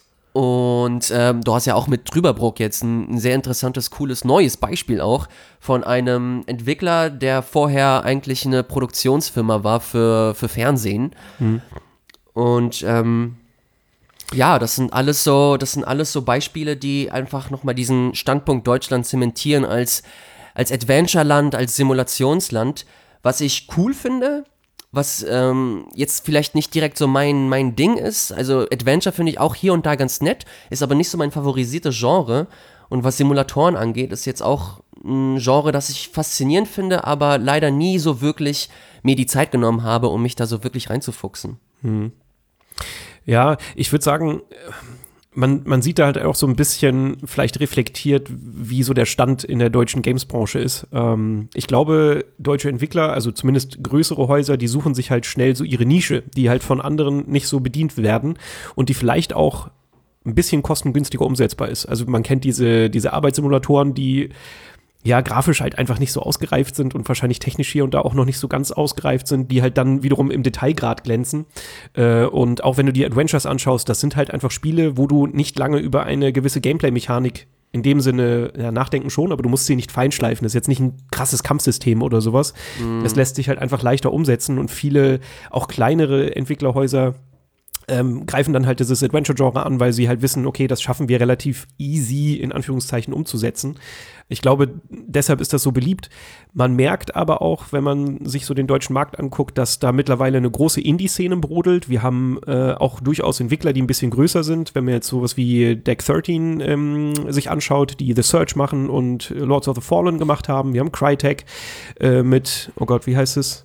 Und ähm, du hast ja auch mit Trüberbrook jetzt ein, ein sehr interessantes, cooles, neues Beispiel auch von einem Entwickler, der vorher eigentlich eine Produktionsfirma war für, für Fernsehen. Mhm. Und ähm, ja, das sind alles so, das sind alles so Beispiele, die einfach nochmal diesen Standpunkt Deutschland zementieren als, als Adventure-Land, als Simulationsland, was ich cool finde. Was ähm, jetzt vielleicht nicht direkt so mein, mein Ding ist. Also Adventure finde ich auch hier und da ganz nett, ist aber nicht so mein favorisiertes Genre. Und was Simulatoren angeht, ist jetzt auch ein Genre, das ich faszinierend finde, aber leider nie so wirklich mir die Zeit genommen habe, um mich da so wirklich reinzufuchsen. Hm. Ja, ich würde sagen, man, man sieht da halt auch so ein bisschen vielleicht reflektiert, wie so der Stand in der deutschen Games-Branche ist. Ähm, ich glaube, deutsche Entwickler, also zumindest größere Häuser, die suchen sich halt schnell so ihre Nische, die halt von anderen nicht so bedient werden und die vielleicht auch ein bisschen kostengünstiger umsetzbar ist. Also man kennt diese, diese Arbeitssimulatoren, die ja grafisch halt einfach nicht so ausgereift sind und wahrscheinlich technisch hier und da auch noch nicht so ganz ausgereift sind, die halt dann wiederum im Detailgrad glänzen. Äh, und auch wenn du die Adventures anschaust, das sind halt einfach Spiele, wo du nicht lange über eine gewisse Gameplay-Mechanik in dem Sinne, ja, nachdenken schon, aber du musst sie nicht feinschleifen. Das ist jetzt nicht ein krasses Kampfsystem oder sowas. Mm. Das lässt sich halt einfach leichter umsetzen und viele, auch kleinere Entwicklerhäuser Ähm, greifen dann halt dieses Adventure-Genre an, weil sie halt wissen, okay, das schaffen wir relativ easy in Anführungszeichen umzusetzen. Ich glaube, deshalb ist das so beliebt. Man merkt aber auch, wenn man sich so den deutschen Markt anguckt, dass da mittlerweile eine große Indie-Szene brodelt. Wir haben äh, auch durchaus Entwickler, die ein bisschen größer sind. Wenn man jetzt sowas wie Deck dreizehn ähm, sich anschaut, die The Search machen und Lords of the Fallen gemacht haben. Wir haben Crytek äh, mit, oh Gott, wie heißt es?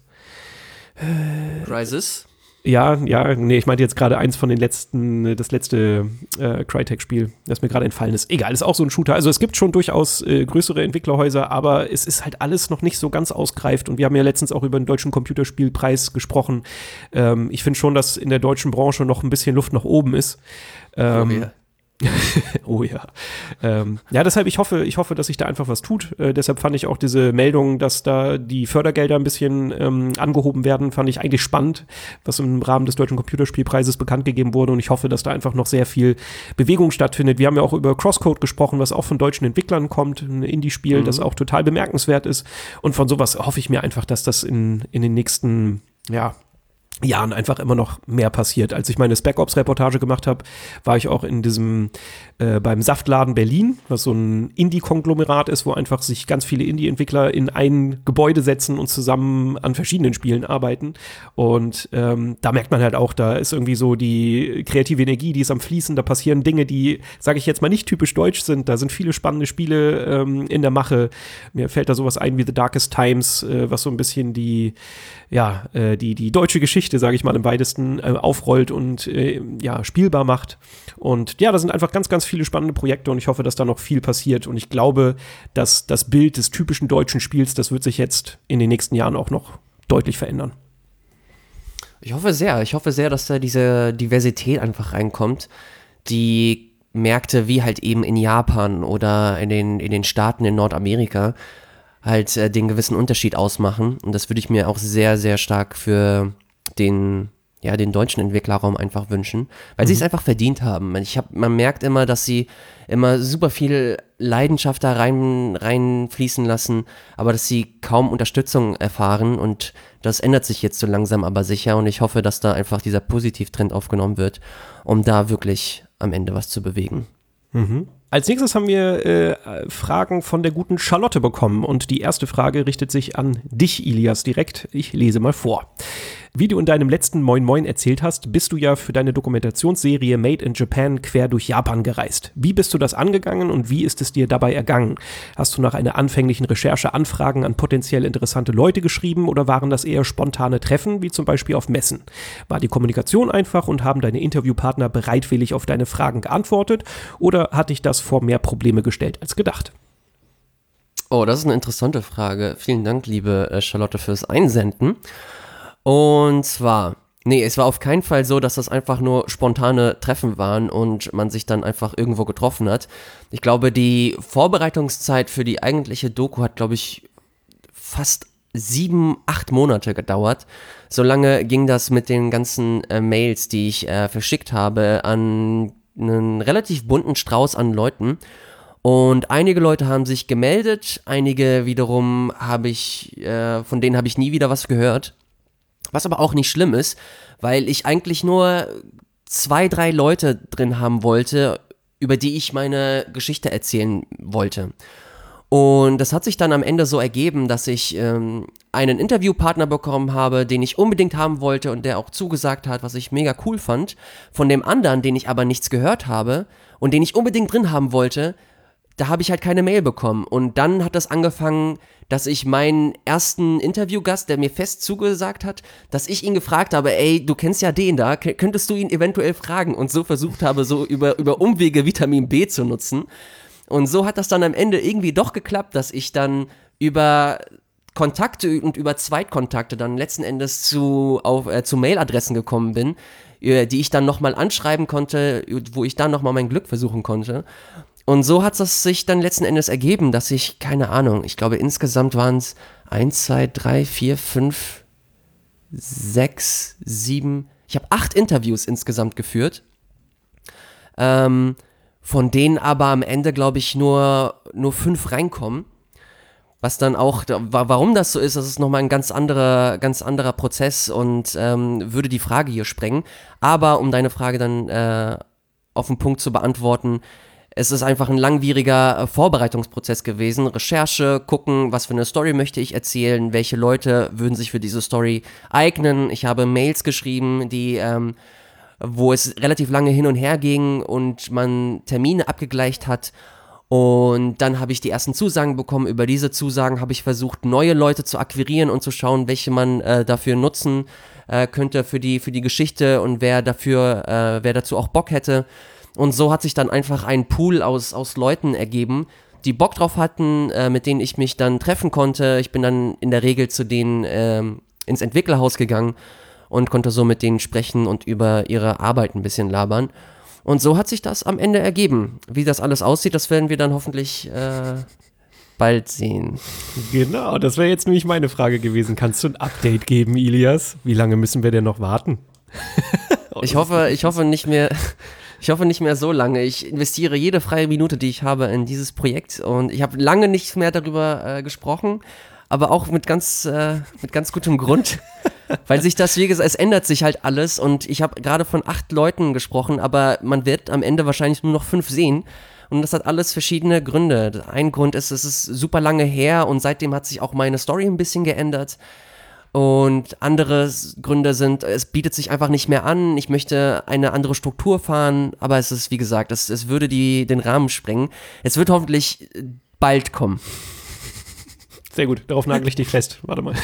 Äh, Crysis? Ja, ja, nee, ich meinte jetzt gerade eins von den letzten, das letzte äh, Crytek-Spiel, das mir gerade entfallen ist. Egal, ist auch so ein Shooter. Also es gibt schon durchaus äh, größere Entwicklerhäuser, aber es ist halt alles noch nicht so ganz ausgereift. Und wir haben ja letztens auch über den Deutschen Computerspielpreis gesprochen. Ähm, ich finde schon, dass in der deutschen Branche noch ein bisschen Luft nach oben ist. Ähm, oh ja. oh ja. Ähm, ja, deshalb, ich hoffe, ich hoffe, dass sich da einfach was tut. Äh, deshalb fand ich auch diese Meldung, dass da die Fördergelder ein bisschen ähm, angehoben werden, fand ich eigentlich spannend, was im Rahmen des Deutschen Computerspielpreises bekannt gegeben wurde. Und ich hoffe, dass da einfach noch sehr viel Bewegung stattfindet. Wir haben ja auch über Crosscode gesprochen, was auch von deutschen Entwicklern kommt. Ein Indie-Spiel, mhm. das auch total bemerkenswert ist. Und von sowas hoffe ich mir einfach, dass das in, in den nächsten, ja, Jahren einfach immer noch mehr passiert. Als ich meine Spec Ops Reportage gemacht habe, war ich auch in diesem äh, beim Saftladen Berlin, was so ein Indie-Konglomerat ist, wo einfach sich ganz viele Indie-Entwickler in ein Gebäude setzen und zusammen an verschiedenen Spielen arbeiten. Und ähm, da merkt man halt auch, da ist irgendwie so die kreative Energie, die ist am Fließen, da passieren Dinge, die, sage ich jetzt mal, nicht typisch deutsch sind. Da sind viele spannende Spiele ähm, in der Mache. Mir fällt da sowas ein wie The Darkest Times, äh, was so ein bisschen die ja, äh, die, die deutsche Geschichte, sage ich mal, im weitesten äh, aufrollt und äh, ja, spielbar macht. Und ja, da sind einfach ganz, ganz viele spannende Projekte und ich hoffe, dass da noch viel passiert. Und ich glaube, dass das Bild des typischen deutschen Spiels, das wird sich jetzt in den nächsten Jahren auch noch deutlich verändern. Ich hoffe sehr. Ich hoffe sehr, dass da diese Diversität einfach reinkommt, die Märkte wie halt eben in Japan oder in den, in den Staaten in Nordamerika halt äh, den gewissen Unterschied ausmachen. Und das würde ich mir auch sehr, sehr stark für den, ja, den deutschen Entwicklerraum einfach wünschen, weil mhm. sie es einfach verdient haben. Ich hab, man merkt immer, dass sie immer super viel Leidenschaft da rein, reinfließen lassen, aber dass sie kaum Unterstützung erfahren und das ändert sich jetzt so langsam aber sicher und ich hoffe, dass da einfach dieser Positivtrend aufgenommen wird, um da wirklich am Ende was zu bewegen. Mhm. Als nächstes haben wir äh, Fragen von der guten Charlotte bekommen und die erste Frage richtet sich an dich, Ilias, direkt. Ich lese mal vor. Wie du in deinem letzten Moin Moin erzählt hast, bist du ja für deine Dokumentationsserie Made in Japan quer durch Japan gereist. Wie bist du das angegangen und wie ist es dir dabei ergangen? Hast du nach einer anfänglichen Recherche Anfragen an potenziell interessante Leute geschrieben oder waren das eher spontane Treffen, wie zum Beispiel auf Messen? War die Kommunikation einfach und haben deine Interviewpartner bereitwillig auf deine Fragen geantwortet oder hat dich das vor mehr Probleme gestellt als gedacht? Oh, das ist eine interessante Frage. Vielen Dank, liebe Charlotte, fürs Einsenden. Und zwar, nee, es war auf keinen Fall so, dass das einfach nur spontane Treffen waren und man sich dann einfach irgendwo getroffen hat. Ich glaube, die Vorbereitungszeit für die eigentliche Doku hat, glaube ich, fast sieben, acht Monate gedauert. So lange ging das mit den ganzen äh, Mails, die ich äh, verschickt habe, an einen relativ bunten Strauß an Leuten. Und einige Leute haben sich gemeldet, einige wiederum habe ich, äh, von denen habe ich nie wieder was gehört. Was aber auch nicht schlimm ist, weil ich eigentlich nur zwei, drei Leute drin haben wollte, über die ich meine Geschichte erzählen wollte. Und das hat sich dann am Ende so ergeben, dass ich ähm, einen Interviewpartner bekommen habe, den ich unbedingt haben wollte und der auch zugesagt hat, was ich mega cool fand. Von dem anderen, den ich aber nichts gehört habe und den ich unbedingt drin haben wollte, da habe ich halt keine Mail bekommen. Und dann hat das angefangen, dass ich meinen ersten Interviewgast, der mir fest zugesagt hat, dass ich ihn gefragt habe, ey, du kennst ja den da, k- könntest du ihn eventuell fragen? Und so versucht habe, so über, über Umwege Vitamin B zu nutzen. Und so hat das dann am Ende irgendwie doch geklappt, dass ich dann über Kontakte und über Zweitkontakte dann letzten Endes zu, auf, äh, zu Mailadressen gekommen bin, äh, die ich dann nochmal anschreiben konnte, wo ich dann nochmal mein Glück versuchen konnte. Und so hat es sich dann letzten Endes ergeben, dass ich, keine Ahnung, ich glaube insgesamt waren es eins, zwei, drei, vier, fünf, sechs, sieben, ich habe acht Interviews insgesamt geführt, ähm, von denen aber am Ende, glaube ich, nur, nur fünf reinkommen. Was dann auch, warum das so ist, das ist nochmal ein ganz anderer, ganz anderer Prozess und ähm, würde die Frage hier sprengen. Aber um deine Frage dann äh, auf den Punkt zu beantworten, es ist einfach ein langwieriger Vorbereitungsprozess gewesen. Recherche, gucken, was für eine Story möchte ich erzählen, welche Leute würden sich für diese Story eignen. Ich habe Mails geschrieben, die, ähm, wo es relativ lange hin und her ging und man Termine abgegleicht hat. Und dann habe ich die ersten Zusagen bekommen. Über diese Zusagen habe ich versucht, neue Leute zu akquirieren und zu schauen, welche man äh, dafür nutzen äh, könnte für die, für die Geschichte und wer dafür, äh, wer dazu auch Bock hätte. Und so hat sich dann einfach ein Pool aus, aus Leuten ergeben, die Bock drauf hatten, äh, mit denen ich mich dann treffen konnte. Ich bin dann in der Regel zu denen ähm, ins Entwicklerhaus gegangen und konnte so mit denen sprechen und über ihre Arbeit ein bisschen labern. Und so hat sich das am Ende ergeben. Wie das alles aussieht, das werden wir dann hoffentlich äh, bald sehen. Genau, das wäre jetzt nämlich meine Frage gewesen. Kannst du ein Update geben, Ilias? Wie lange müssen wir denn noch warten? oh, ich hoffe, ich hoffe nicht mehr... Ich hoffe nicht mehr so lange. Ich investiere jede freie Minute, die ich habe, in dieses Projekt und ich habe lange nicht mehr darüber äh, gesprochen, aber auch mit ganz, äh, mit ganz gutem Grund, Weil sich das, wie gesagt, es ändert sich halt alles und ich habe gerade von acht Leuten gesprochen, aber man wird am Ende wahrscheinlich nur noch fünf sehen. Und das hat alles verschiedene Gründe. Ein Grund ist, es ist super lange her und seitdem hat sich auch meine Story ein bisschen geändert. Und andere Gründe sind, es bietet sich einfach nicht mehr an, ich möchte eine andere Struktur fahren, aber es ist, wie gesagt, es, es würde die, den Rahmen sprengen. Es wird hoffentlich bald kommen. Sehr gut, darauf nagel ich dich fest. Warte mal.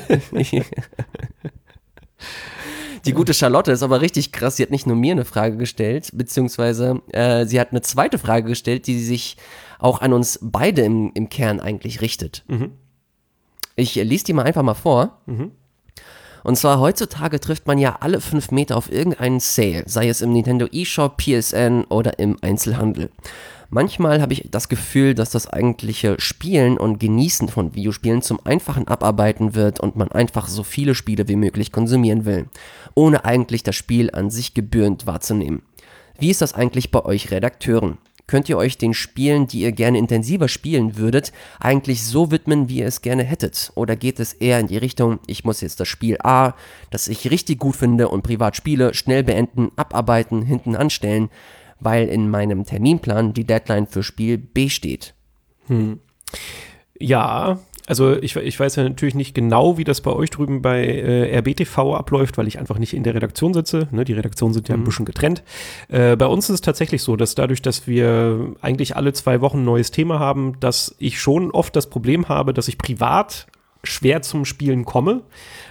Die gute Charlotte ist aber richtig krass, sie hat nicht nur mir eine Frage gestellt, beziehungsweise äh, sie hat eine zweite Frage gestellt, die sich auch an uns beide im, im Kern eigentlich richtet. Mhm. Ich lese die mal einfach mal vor. Mhm. Und zwar heutzutage trifft man ja alle fünf Meter auf irgendeinen Sale, sei es im Nintendo eShop, P S N oder im Einzelhandel. Manchmal habe ich das Gefühl, dass das eigentliche Spielen und Genießen von Videospielen zum einfachen Abarbeiten wird und man einfach so viele Spiele wie möglich konsumieren will, ohne eigentlich das Spiel an sich gebührend wahrzunehmen. Wie ist das eigentlich bei euch Redakteuren? Könnt ihr euch den Spielen, die ihr gerne intensiver spielen würdet, eigentlich so widmen, wie ihr es gerne hättet? Oder geht es eher in die Richtung, ich muss jetzt das Spiel A, das ich richtig gut finde und privat spiele, schnell beenden, abarbeiten, hinten anstellen, weil in meinem Terminplan die Deadline für Spiel B steht? Hm. Ja, also ich, ich weiß ja natürlich nicht genau, wie das bei euch drüben bei äh, R B T V abläuft, weil ich einfach nicht in der Redaktion sitze. Ne? Die Redaktionen sind ja mhm. ein bisschen getrennt. Äh, bei uns ist es tatsächlich so, dass dadurch, dass wir eigentlich alle zwei Wochen ein neues Thema haben, dass ich schon oft das Problem habe, dass ich privat schwer zum Spielen komme.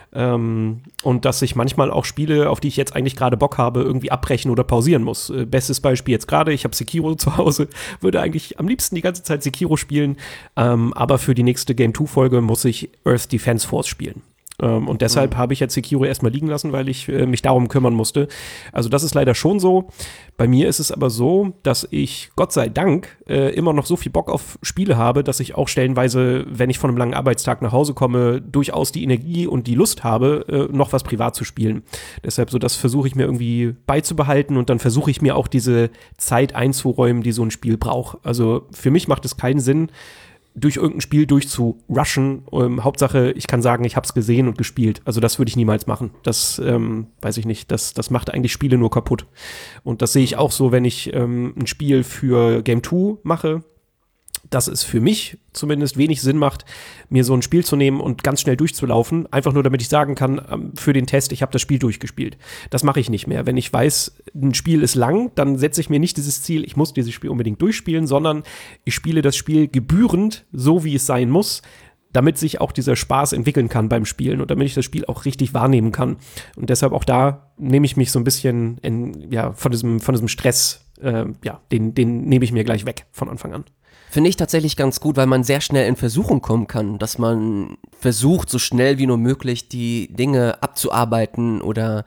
Ähm, und dass ich manchmal auch Spiele, auf die ich jetzt eigentlich gerade Bock habe, irgendwie abbrechen oder pausieren muss. Äh, bestes Beispiel jetzt gerade, ich habe Sekiro zu Hause, würde eigentlich am liebsten die ganze Zeit Sekiro spielen, ähm, aber für die nächste Game zwei Folge muss ich Earth Defense Force spielen. Ähm, und deshalb mhm. habe ich jetzt Sekiro erstmal liegen lassen, weil ich äh, mich darum kümmern musste. Also das ist leider schon so. Bei mir ist es aber so, dass ich, Gott sei Dank, äh, immer noch so viel Bock auf Spiele habe, dass ich auch stellenweise, wenn ich von einem langen Arbeitstag nach Hause komme, durchaus die Energie und die Lust habe, äh, noch was privat zu spielen. Deshalb, so das versuche ich mir irgendwie beizubehalten und dann versuche ich mir auch diese Zeit einzuräumen, die so ein Spiel braucht. Also für mich macht es keinen Sinn, durch irgendein Spiel durchzurushen. Ähm, Hauptsache, ich kann sagen, ich habe es gesehen und gespielt. Also das würde ich niemals machen. Das, ähm, weiß ich nicht, das, das macht eigentlich Spiele nur kaputt. Und das sehe ich auch so, wenn ich ähm, ein Spiel für Game zwei mache, dass es für mich zumindest wenig Sinn macht, mir so ein Spiel zu nehmen und ganz schnell durchzulaufen, einfach nur damit ich sagen kann, ähm, für den Test, ich habe das Spiel durchgespielt. Das mache ich nicht mehr. Wenn ich weiß, ein Spiel ist lang, dann setze ich mir nicht dieses Ziel, ich muss dieses Spiel unbedingt durchspielen, sondern ich spiele das Spiel gebührend, so wie es sein muss, damit sich auch dieser Spaß entwickeln kann beim Spielen und damit ich das Spiel auch richtig wahrnehmen kann. Und deshalb auch da nehme ich mich so ein bisschen in, ja, von diesem, von diesem Stress, äh, ja, den, den nehme ich mir gleich weg von Anfang an. Finde ich tatsächlich ganz gut, weil man sehr schnell in Versuchung kommen kann, dass man versucht, so schnell wie nur möglich die Dinge abzuarbeiten oder,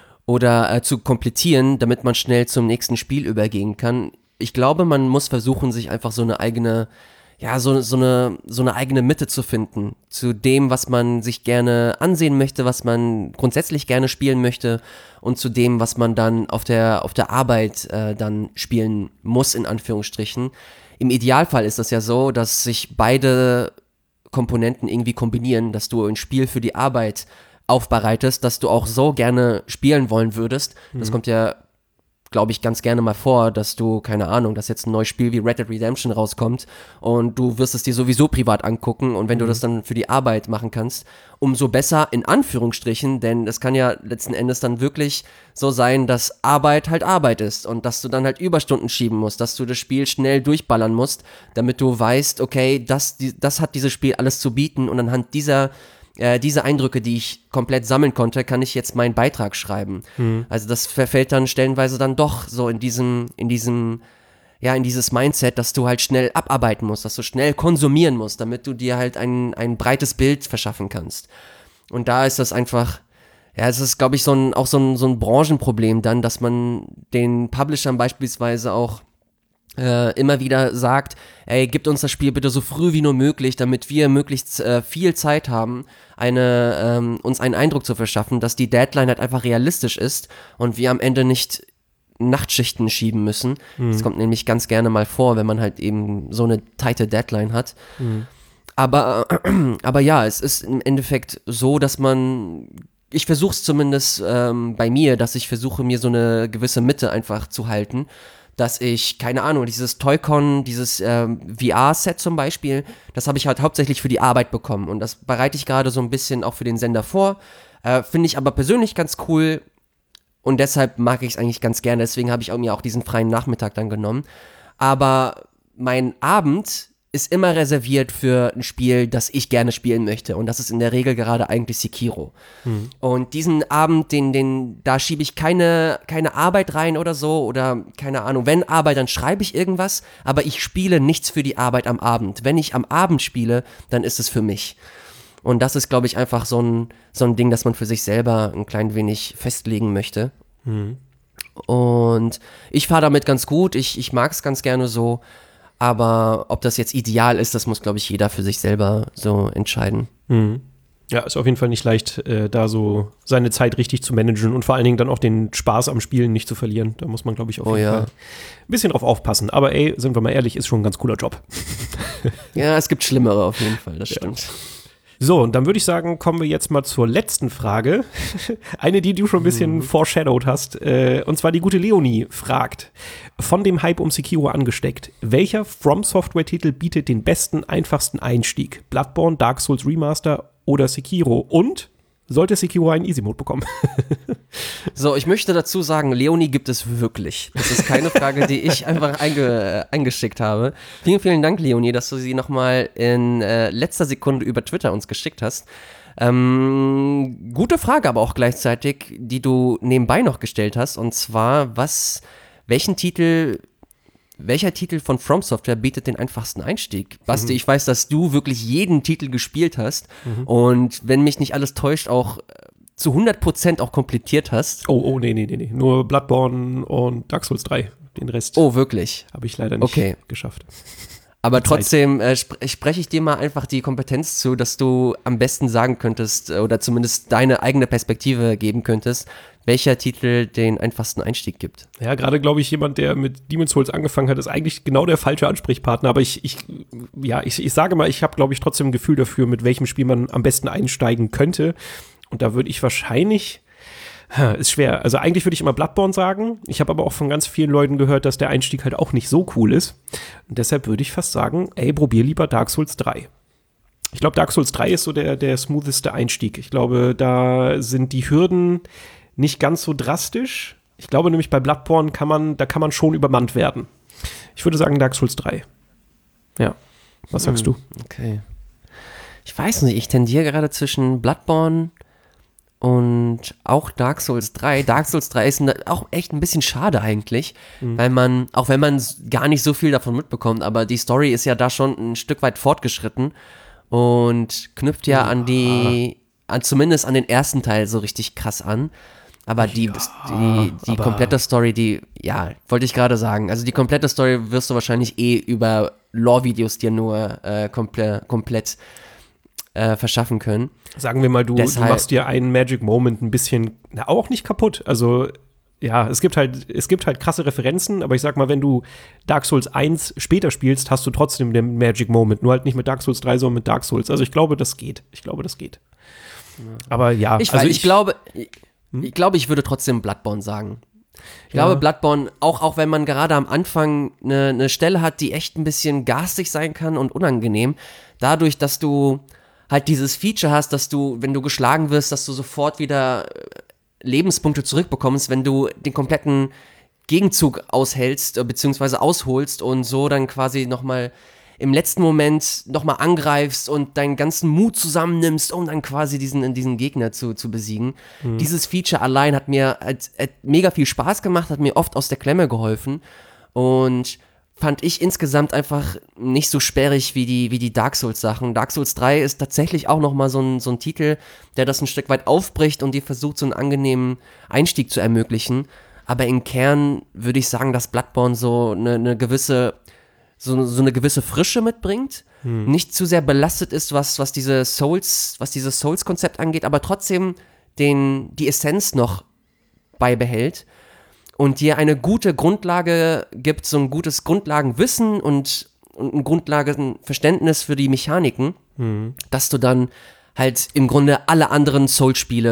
oder äh, zu komplettieren, damit man schnell zum nächsten Spiel übergehen kann. Ich glaube, man muss versuchen, sich einfach so eine eigene, ja, so, so eine, so eine eigene Mitte zu finden, zu dem, was man sich gerne ansehen möchte, was man grundsätzlich gerne spielen möchte und zu dem, was man dann auf der, auf der Arbeit äh, dann spielen muss, in Anführungsstrichen. Im Idealfall ist das ja so, dass sich beide Komponenten irgendwie kombinieren, dass du ein Spiel für die Arbeit aufbereitest, dass du auch so gerne spielen wollen würdest. Das mhm. kommt ja, glaube ich, ganz gerne mal vor, dass du, keine Ahnung, dass jetzt ein neues Spiel wie Red Dead Redemption rauskommt und du wirst es dir sowieso privat angucken und wenn mhm. du das dann für die Arbeit machen kannst, umso besser in Anführungsstrichen, denn es kann ja letzten Endes dann wirklich so sein, dass Arbeit halt Arbeit ist und dass du dann halt Überstunden schieben musst, dass du das Spiel schnell durchballern musst, damit du weißt, okay, das, die, das hat dieses Spiel alles zu bieten und anhand dieser Äh, diese Eindrücke, die ich komplett sammeln konnte, kann ich jetzt meinen Beitrag schreiben. Mhm. Also das verfällt dann stellenweise dann doch so in diesem, in diesem, ja, in dieses Mindset, dass du halt schnell abarbeiten musst, dass du schnell konsumieren musst, damit du dir halt ein, ein breites Bild verschaffen kannst. Und da ist das einfach, ja, es ist, glaube ich, so ein, auch so ein, so ein Branchenproblem dann, dass man den Publishern beispielsweise auch Äh, immer wieder sagt, ey, gebt uns das Spiel bitte so früh wie nur möglich, damit wir möglichst äh, viel Zeit haben, eine, ähm, uns einen Eindruck zu verschaffen, dass die Deadline halt einfach realistisch ist und wir am Ende nicht Nachtschichten schieben müssen. Mhm. Das kommt nämlich ganz gerne mal vor, wenn man halt eben so eine tighte Deadline hat. Mhm. Aber, äh, aber ja, es ist im Endeffekt so, dass man ich versuche es zumindest ähm, bei mir, dass ich versuche, mir so eine gewisse Mitte einfach zu halten, dass ich, keine Ahnung, dieses Toy-Con, dieses ähm, V R-Set zum Beispiel, das habe ich halt hauptsächlich für die Arbeit bekommen und das bereite ich gerade so ein bisschen auch für den Sender vor, äh, finde ich aber persönlich ganz cool und deshalb mag ich es eigentlich ganz gerne, deswegen habe ich auch mir auch diesen freien Nachmittag dann genommen, aber mein Abend ist immer reserviert für ein Spiel, das ich gerne spielen möchte. Und das ist in der Regel gerade eigentlich Sekiro. Mhm. Und diesen Abend, den, den, da schiebe ich keine, keine Arbeit rein oder so. Oder keine Ahnung, wenn Arbeit, dann schreibe ich irgendwas. Aber ich spiele nichts für die Arbeit am Abend. Wenn ich am Abend spiele, dann ist es für mich. Und das ist, glaube ich, einfach so ein, so ein Ding, das man für sich selber ein klein wenig festlegen möchte. Mhm. Und ich fahre damit ganz gut. Ich, ich mag es ganz gerne so. Aber ob das jetzt ideal ist, das muss, glaube ich, jeder für sich selber so entscheiden. Mhm. Ja, ist auf jeden Fall nicht leicht, äh, da so seine Zeit richtig zu managen und vor allen Dingen dann auch den Spaß am Spielen nicht zu verlieren. Da muss man, glaube ich, auf jeden oh, ja. Fall ein bisschen drauf aufpassen. Aber ey, sind wir mal ehrlich, ist schon ein ganz cooler Job. Ja, es gibt Schlimmere auf jeden Fall, das stimmt. Ja. So, und dann würde ich sagen, kommen wir jetzt mal zur letzten Frage. Eine, die du schon ein bisschen mhm. foreshadowed hast. Äh, und zwar die gute Leonie fragt, von dem Hype um Sekiro angesteckt, welcher From-Software-Titel bietet den besten, einfachsten Einstieg? Bloodborne, Dark Souls Remaster oder Sekiro? Und sollte Sekiro einen Easy-Mode bekommen? So, ich möchte dazu sagen, Leonie gibt es wirklich. Das ist keine Frage, die ich einfach einge, äh, eingeschickt habe. Vielen, vielen Dank, Leonie, dass du sie nochmal in äh, letzter Sekunde über Twitter uns geschickt hast. Ähm, gute Frage aber auch gleichzeitig, die du nebenbei noch gestellt hast. Und zwar, was, welchen Titel... Welcher Titel von From Software bietet den einfachsten Einstieg? Basti, mhm. ich weiß, dass du wirklich jeden Titel gespielt hast mhm. und wenn mich nicht alles täuscht, auch zu hundert Prozent auch komplettiert hast. Oh, oh, nee, nee, nee, nee. Nur Bloodborne und Dark Souls drei. Den Rest oh, wirklich? Habe ich leider nicht okay. geschafft. Aber trotzdem äh, sp- spreche ich dir mal einfach die Kompetenz zu, dass du am besten sagen könntest oder zumindest deine eigene Perspektive geben könntest, welcher Titel den einfachsten Einstieg gibt. Ja, gerade glaube ich, jemand, der mit Demon's Souls angefangen hat, ist eigentlich genau der falsche Ansprechpartner. Aber ich, ich ja, ich, ich sage mal, ich habe, glaube ich, trotzdem ein Gefühl dafür, mit welchem Spiel man am besten einsteigen könnte. Und da würde ich wahrscheinlich, ist schwer, also eigentlich würde ich immer Bloodborne sagen. Ich habe aber auch von ganz vielen Leuten gehört, dass der Einstieg halt auch nicht so cool ist. Und deshalb würde ich fast sagen, ey, probier lieber Dark Souls drei. Ich glaube, Dark Souls drei ist so der, der smootheste Einstieg. Ich glaube, da sind die Hürden nicht ganz so drastisch. Ich glaube nämlich, bei Bloodborne kann man, da kann man schon übermannt werden. Ich würde sagen Dark Souls drei. Ja. Was sagst hm, du? Okay. Ich weiß nicht, ich tendiere gerade zwischen Bloodborne und auch Dark Souls drei. Dark Souls drei ist auch echt ein bisschen schade eigentlich, mhm. weil man, auch wenn man gar nicht so viel davon mitbekommt, aber die Story ist ja da schon ein Stück weit fortgeschritten und knüpft ja, ja. an die, an, zumindest an den ersten Teil so richtig krass an. Aber die, ja, die, die aber komplette Story, die, ja, wollte ich gerade sagen, also die komplette Story wirst du wahrscheinlich eh über Lore-Videos dir nur äh, komple- komplett äh, verschaffen können. Sagen wir mal, du, Deshalb, du machst dir einen Magic Moment ein bisschen, na, auch nicht kaputt. Also, ja, es gibt halt, es gibt halt krasse Referenzen, aber ich sag mal, wenn du Dark Souls eins später spielst, hast du trotzdem den Magic Moment. Nur halt nicht mit Dark Souls drei, sondern mit Dark Souls. Also ich glaube, das geht. Ich glaube, das geht. Aber ja, ich, also ich, ich glaube, ich, ich glaube, ich würde trotzdem Bloodborne sagen. Ich ja. glaube, Bloodborne, auch, auch wenn man gerade am Anfang eine, eine Stelle hat, die echt ein bisschen garstig sein kann und unangenehm, dadurch, dass du halt dieses Feature hast, dass du, wenn du geschlagen wirst, dass du sofort wieder Lebenspunkte zurückbekommst, wenn du den kompletten Gegenzug aushältst, beziehungsweise ausholst und so dann quasi nochmal im letzten Moment nochmal angreifst und deinen ganzen Mut zusammennimmst, um dann quasi diesen, diesen Gegner zu, zu besiegen. Mhm. Dieses Feature allein hat mir hat, hat mega viel Spaß gemacht, hat mir oft aus der Klemme geholfen und fand ich insgesamt einfach nicht so sperrig wie die, wie die Dark Souls-Sachen. Dark Souls drei ist tatsächlich auch nochmal so ein, so ein Titel, der das ein Stück weit aufbricht und dir versucht, so einen angenehmen Einstieg zu ermöglichen. Aber im Kern würde ich sagen, dass Bloodborne so eine, eine gewisse So, so eine gewisse Frische mitbringt, hm. nicht zu sehr belastet ist, was, was diese Souls, was dieses Souls-Konzept angeht, aber trotzdem den, die Essenz noch beibehält und dir eine gute Grundlage gibt, so ein gutes Grundlagenwissen und, und ein Grundlagenverständnis für die Mechaniken, hm. dass du dann halt im Grunde alle anderen Souls-Spiele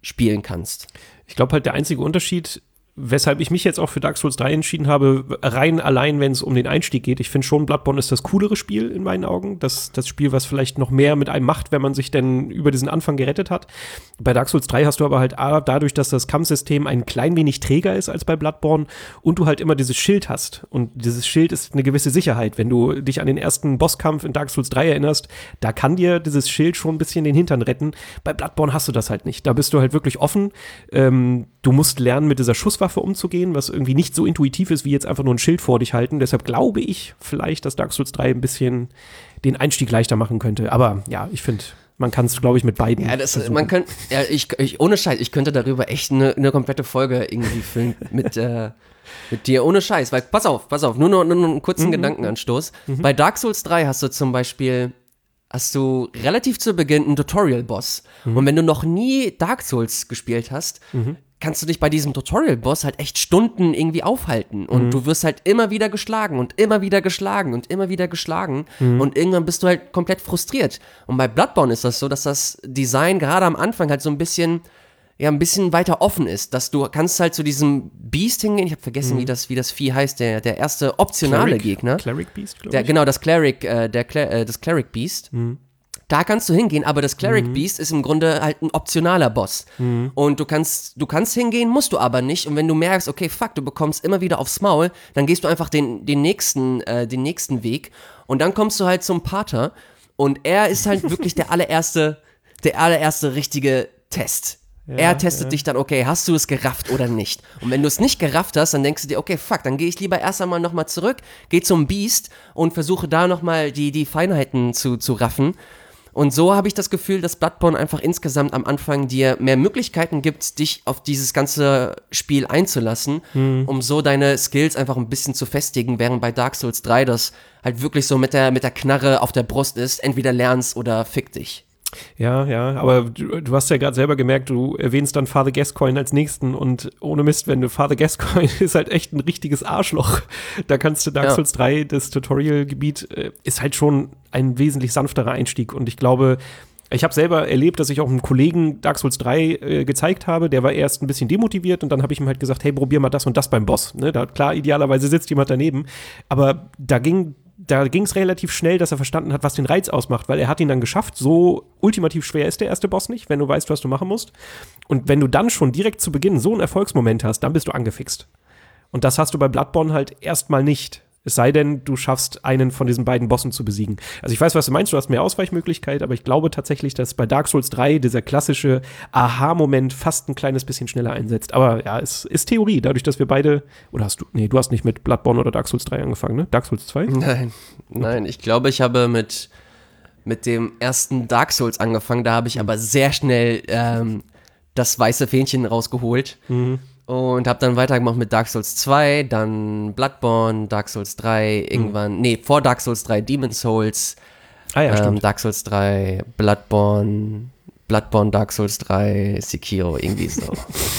spielen kannst. Ich glaube halt, der einzige Unterschied, weshalb ich mich jetzt auch für Dark Souls drei entschieden habe, rein allein, wenn es um den Einstieg geht. Ich finde schon, Bloodborne ist das coolere Spiel in meinen Augen. Das, das Spiel, was vielleicht noch mehr mit einem macht, wenn man sich denn über diesen Anfang gerettet hat. Bei Dark Souls drei hast du aber halt A, dadurch, dass das Kampfsystem ein klein wenig träger ist als bei Bloodborne und du halt immer dieses Schild hast. Und dieses Schild ist eine gewisse Sicherheit. Wenn du dich an den ersten Bosskampf in Dark Souls drei erinnerst, da kann dir dieses Schild schon ein bisschen den Hintern retten. Bei Bloodborne hast du das halt nicht. Da bist du halt wirklich offen. Ähm, du musst lernen, mit dieser Schusswaffe umzugehen, was irgendwie nicht so intuitiv ist, wie jetzt einfach nur ein Schild vor dich halten. Deshalb glaube ich vielleicht, dass Dark Souls drei ein bisschen den Einstieg leichter machen könnte. Aber ja, ich finde, man kann es, glaube ich, mit beiden Ja, das, versuchen. man könnte, ja, ich, ich, ohne Scheiß, ich könnte darüber echt eine, eine komplette Folge irgendwie füllen mit, äh, mit dir, ohne Scheiß. Weil, pass auf, pass auf, nur noch, nur noch einen kurzen mhm. Gedankenanstoß. Mhm. Bei Dark Souls drei hast du zum Beispiel hast du relativ zu Beginn einen Tutorial-Boss. Mhm. Und wenn du noch nie Dark Souls gespielt hast, mhm. kannst du dich bei diesem Tutorial-Boss halt echt Stunden irgendwie aufhalten. Und mhm. du wirst halt immer wieder geschlagen und immer wieder geschlagen und immer wieder geschlagen. Mhm. Und irgendwann bist du halt komplett frustriert. Und bei Bloodborne ist das so, dass das Design gerade am Anfang halt so ein bisschen, ja, ein bisschen weiter offen ist. Dass du kannst halt zu diesem Beast hingehen. Ich habe vergessen, mhm. wie das, wie das Vieh heißt. Der, der erste optionale Cleric, Gegner. Cleric Beast, glaube ich. Der, genau, das Cleric, äh, der Cler- äh, das Cleric Beast. Mhm. Da kannst du hingehen, aber das Cleric mhm. Beast ist im Grunde halt ein optionaler Boss. Mhm. Und du kannst, du kannst hingehen, musst du aber nicht. Und wenn du merkst, okay, fuck, du bekommst immer wieder aufs Maul, dann gehst du einfach den, den, nächsten, äh, den nächsten Weg. Und dann kommst du halt zum Pater. Und er ist halt wirklich der allererste, der allererste richtige Test. Ja, er testet ja. dich dann, okay, hast du es gerafft oder nicht? Und wenn du es nicht gerafft hast, dann denkst du dir, okay, fuck, dann gehe ich lieber erst einmal nochmal zurück, gehe zum Beast und versuche da nochmal die, die Feinheiten zu, zu raffen. Und so habe ich das Gefühl, dass Bloodborne einfach insgesamt am Anfang dir mehr Möglichkeiten gibt, dich auf dieses ganze Spiel einzulassen, hm. um so deine Skills einfach ein bisschen zu festigen, während bei Dark Souls drei das halt wirklich so mit der, mit der Knarre auf der Brust ist, entweder lernst oder fick dich. Ja, ja, aber du, du hast ja gerade selber gemerkt, du erwähnst dann Father Gascoigne als nächsten und ohne Mist, wenn du Father Gascoigne ist halt echt ein richtiges Arschloch. Da kannst du Dark ja. Souls drei, das Tutorial-Gebiet, äh, ist halt schon ein wesentlich sanfterer Einstieg und ich glaube, ich habe selber erlebt, dass ich auch einem Kollegen Dark Souls drei äh, gezeigt habe, der war erst ein bisschen demotiviert und dann habe ich ihm halt gesagt, hey, probier mal das und das beim Boss. Ne? Da, klar, idealerweise sitzt jemand daneben, aber da ging Da ging es relativ schnell, dass er verstanden hat, was den Reiz ausmacht, weil er hat ihn dann geschafft. So ultimativ schwer ist der erste Boss nicht, wenn du weißt, was du machen musst. Und wenn du dann schon direkt zu Beginn so einen Erfolgsmoment hast, dann bist du angefixt. Und das hast du bei Bloodborne halt erstmal nicht. Es sei denn, du schaffst, einen von diesen beiden Bossen zu besiegen. Also ich weiß, was du meinst, du hast mehr Ausweichmöglichkeit, aber ich glaube tatsächlich, dass bei Dark Souls drei dieser klassische Aha-Moment fast ein kleines bisschen schneller einsetzt. Aber ja, es ist Theorie, dadurch, dass wir beide, oder hast du, nee, du hast nicht mit Bloodborne oder Dark Souls drei angefangen, ne? Dark Souls zwei? Nein, nein, ich glaube, ich habe mit, mit dem ersten Dark Souls angefangen, da habe ich aber sehr schnell ähm, das weiße Fähnchen rausgeholt. Mhm. Und habe dann weitergemacht mit Dark Souls zwei, dann Bloodborne, Dark Souls drei, irgendwann, mhm. nee, vor Dark Souls drei Demon's Souls, ah, ja, ähm, Dark Souls drei, Bloodborne, Bloodborne, Dark Souls drei, Sekiro, irgendwie so.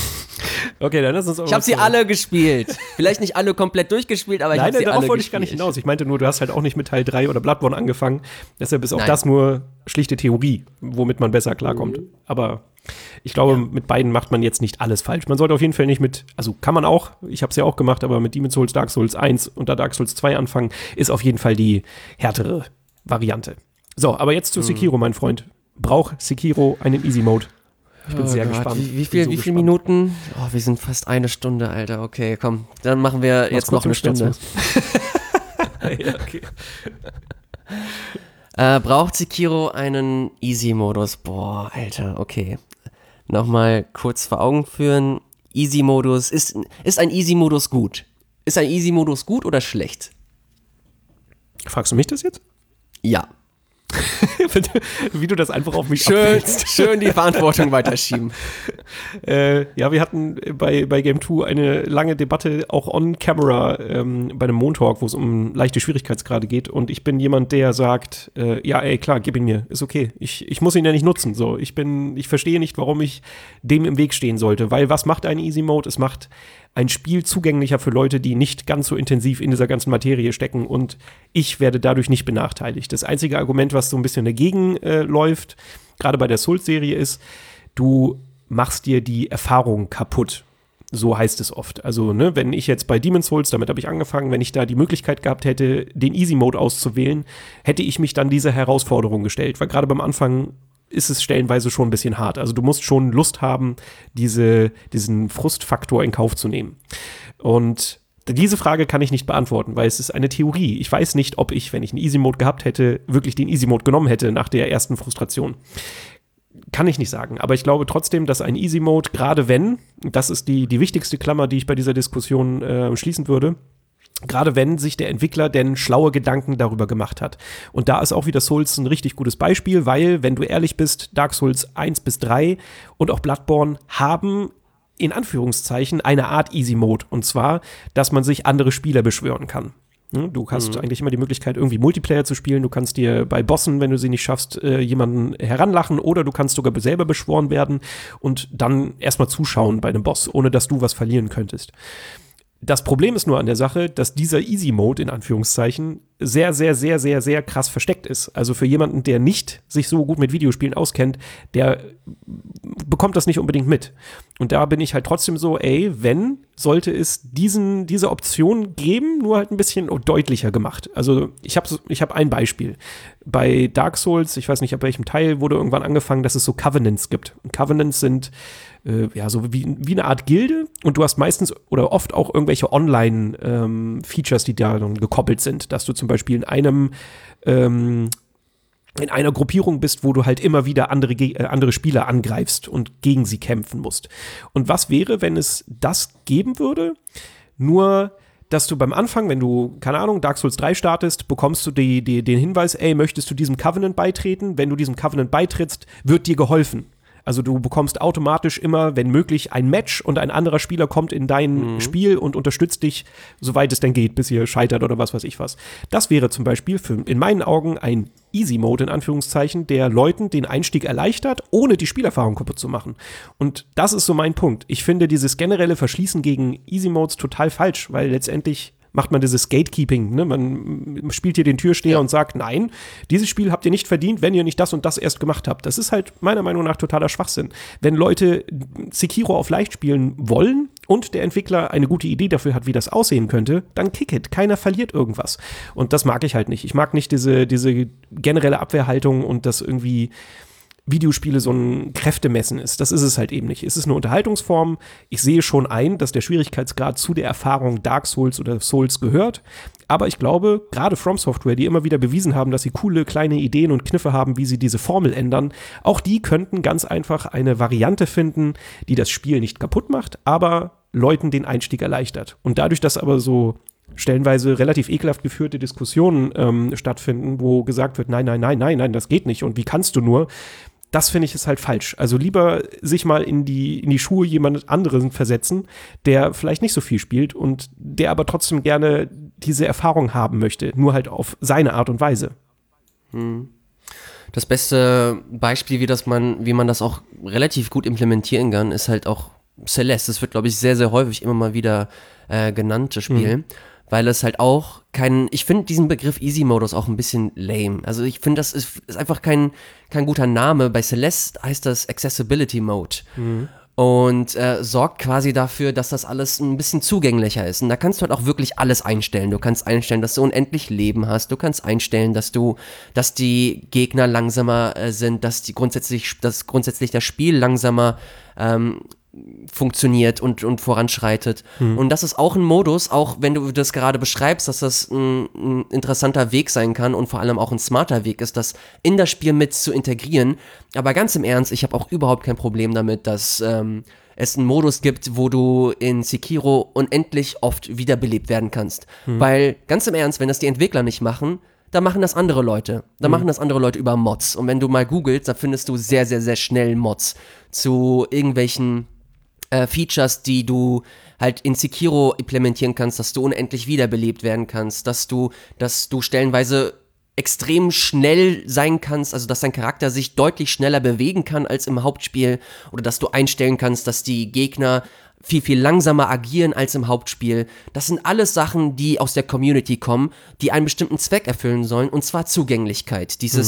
Okay, dann lass uns auch Ich habe sie alle gespielt. Vielleicht nicht alle komplett durchgespielt, aber ich habe sie alle gespielt. Nein, darauf wollte ich gar nicht hinaus. Ich meinte nur, du hast halt auch nicht mit Teil drei oder Bloodborne angefangen. Deshalb ist auch Nein. das nur schlichte Theorie, womit man besser klarkommt. Mhm. Aber ich glaube, ja. mit beiden macht man jetzt nicht alles falsch. Man sollte auf jeden Fall nicht mit, also kann man auch, ich habe es ja auch gemacht, aber mit Demon's Souls, Dark Souls eins und da Dark Souls zwei anfangen, ist auf jeden Fall die härtere Variante. So, aber jetzt zu mhm. Sekiro, mein Freund. Braucht Sekiro einen Easy-Mode? Ich bin oh sehr Gott. gespannt. Wie, wie, viel, so wie viele Minuten? Oh, wir sind fast eine Stunde, Alter. Okay, komm. Dann machen wir Was jetzt noch eine Stunde. ja, okay. äh, braucht Sekiro einen Easy-Modus? Boah, Alter, okay. Nochmal kurz vor Augen führen. Easy-Modus. Ist, ist ein Easy-Modus gut? Ist ein Easy-Modus gut oder schlecht? Fragst du mich das jetzt? Ja. Wie du das einfach auf mich schön, abwälzt. Schön die Verantwortung weiterschieben. äh, ja, wir hatten bei, bei Game zwei eine lange Debatte, auch on camera, ähm, bei einem Montalk, wo es um leichte Schwierigkeitsgrade geht. Und ich bin jemand, der sagt, äh, ja, ey, klar, gib ihn mir, ist okay. Ich, ich muss ihn ja nicht nutzen. So, ich bin, ich verstehe nicht, warum ich dem im Weg stehen sollte. Weil was macht ein Easy Mode? Es macht ein Spiel zugänglicher für Leute, die nicht ganz so intensiv in dieser ganzen Materie stecken und ich werde dadurch nicht benachteiligt. Das einzige Argument, was so ein bisschen dagegen äh, läuft, gerade bei der Souls-Serie ist, du machst dir die Erfahrung kaputt. So heißt es oft. Also, ne, wenn ich jetzt bei Demon's Souls, damit habe ich angefangen, wenn ich da die Möglichkeit gehabt hätte, den Easy-Mode auszuwählen, hätte ich mich dann dieser Herausforderung gestellt. Weil gerade beim Anfang ist es stellenweise schon ein bisschen hart. Also du musst schon Lust haben, diese, diesen Frustfaktor in Kauf zu nehmen. Und diese Frage kann ich nicht beantworten, weil es ist eine Theorie. Ich weiß nicht, ob ich, wenn ich einen Easy-Mode gehabt hätte, wirklich den Easy-Mode genommen hätte nach der ersten Frustration. Kann ich nicht sagen, aber ich glaube trotzdem, dass ein Easy-Mode, gerade wenn, das ist die, die wichtigste Klammer, die ich bei dieser Diskussion äh, schließen würde, gerade wenn sich der Entwickler denn schlaue Gedanken darüber gemacht hat. Und da ist auch wieder Souls ein richtig gutes Beispiel, weil, wenn du ehrlich bist, Dark Souls eins bis drei und auch Bloodborne haben in Anführungszeichen eine Art Easy-Mode. Und zwar, dass man sich andere Spieler beschwören kann. Du hast mhm. eigentlich immer die Möglichkeit, irgendwie Multiplayer zu spielen. Du kannst dir bei Bossen, wenn du sie nicht schaffst, äh, jemanden heranlachen oder du kannst sogar selber beschworen werden und dann erstmal zuschauen bei einem Boss, ohne dass du was verlieren könntest. Das Problem ist nur an der Sache, dass dieser Easy-Mode in Anführungszeichen sehr, sehr, sehr, sehr, sehr krass versteckt ist. Also für jemanden, der nicht sich so gut mit Videospielen auskennt, der bekommt das nicht unbedingt mit. Und da bin ich halt trotzdem so, ey, wenn, sollte es diesen, diese Option geben, nur halt ein bisschen deutlicher gemacht. Also ich habe ich hab ein Beispiel. Bei Dark Souls, ich weiß nicht, ab welchem Teil, wurde irgendwann angefangen, dass es so Covenants gibt. Und Covenants sind äh, ja so wie, wie eine Art Gilde und du hast meistens oder oft auch irgendwelche Online-Features, ähm, die da dann gekoppelt sind, dass du zum Beispiel in einem ähm, in einer Gruppierung bist, wo du halt immer wieder andere, äh, andere Spieler angreifst und gegen sie kämpfen musst. Und was wäre, wenn es das geben würde? Nur, dass du beim Anfang, wenn du, keine Ahnung, Dark Souls drei startest, bekommst du die, die, den Hinweis, ey, möchtest du diesem Covenant beitreten? Wenn du diesem Covenant beitrittst, wird dir geholfen. Also du bekommst automatisch immer, wenn möglich, ein Match und ein anderer Spieler kommt in dein mhm. Spiel und unterstützt dich, soweit es denn geht, bis ihr scheitert oder was weiß ich was. Das wäre zum Beispiel für, in meinen Augen ein Easy-Mode in Anführungszeichen, der Leuten den Einstieg erleichtert, ohne die Spielerfahrung kaputt zu machen. Und das ist so mein Punkt. Ich finde dieses generelle Verschließen gegen Easy-Modes total falsch, weil letztendlich macht man dieses Gatekeeping, ne? Man spielt hier den Türsteher ja. und sagt, nein, dieses Spiel habt ihr nicht verdient, wenn ihr nicht das und das erst gemacht habt. Das ist halt meiner Meinung nach totaler Schwachsinn. Wenn Leute Sekiro auf leicht spielen wollen und der Entwickler eine gute Idee dafür hat, wie das aussehen könnte, dann kick it. Keiner verliert irgendwas. Und das mag ich halt nicht. Ich mag nicht diese, diese generelle Abwehrhaltung und das irgendwie Videospiele so ein Kräftemessen ist. Das ist es halt eben nicht. Es ist eine Unterhaltungsform. Ich sehe schon ein, dass der Schwierigkeitsgrad zu der Erfahrung Dark Souls oder Souls gehört. Aber ich glaube, gerade From Software, die immer wieder bewiesen haben, dass sie coole kleine Ideen und Kniffe haben, wie sie diese Formel ändern, auch die könnten ganz einfach eine Variante finden, die das Spiel nicht kaputt macht, aber Leuten den Einstieg erleichtert. Und dadurch, dass aber so stellenweise relativ ekelhaft geführte Diskussionen ähm, stattfinden, wo gesagt wird, nein, nein, nein, nein, nein, das geht nicht und wie kannst du nur, das finde ich ist halt falsch. Also lieber sich mal in die, in die Schuhe jemand anderen versetzen, der vielleicht nicht so viel spielt und der aber trotzdem gerne diese Erfahrung haben möchte, nur halt auf seine Art und Weise. Das beste Beispiel, wie, das man, wie man das auch relativ gut implementieren kann, ist halt auch Celeste. Das wird, glaube ich, sehr, sehr häufig immer mal wieder äh, genannt, das Spiel. Mhm. Weil es halt auch kein, ich finde diesen Begriff Easy-Modus auch ein bisschen lame. Also ich finde, das ist, ist einfach kein, kein guter Name. Bei Celeste heißt das Accessibility Mode. Mhm. Und äh, sorgt quasi dafür, dass das alles ein bisschen zugänglicher ist. Und da kannst du halt auch wirklich alles einstellen. Du kannst einstellen, dass du unendlich Leben hast. Du kannst einstellen, dass du, dass die Gegner langsamer äh, sind, dass die grundsätzlich, dass grundsätzlich das Spiel langsamer ähm, funktioniert und, und voranschreitet. Hm. Und das ist auch ein Modus, auch wenn du das gerade beschreibst, dass das ein, ein interessanter Weg sein kann und vor allem auch ein smarter Weg ist, das in das Spiel mit zu integrieren. Aber ganz im Ernst, ich habe auch überhaupt kein Problem damit, dass ähm, es einen Modus gibt, wo du in Sekiro unendlich oft wiederbelebt werden kannst. Hm. Weil, ganz im Ernst, wenn das die Entwickler nicht machen, da machen das andere Leute. Da mhm. machen das andere Leute über Mods. Und wenn du mal googelst, da findest du sehr, sehr, sehr schnell Mods zu irgendwelchen äh, Features, die du halt in Sekiro implementieren kannst, dass du unendlich wiederbelebt werden kannst, dass du, dass du stellenweise extrem schnell sein kannst, also dass dein Charakter sich deutlich schneller bewegen kann als im Hauptspiel oder dass du einstellen kannst, dass die Gegner viel, viel langsamer agieren als im Hauptspiel. Das sind alles Sachen, die aus der Community kommen, die einen bestimmten Zweck erfüllen sollen, und zwar Zugänglichkeit. Dieses, mhm.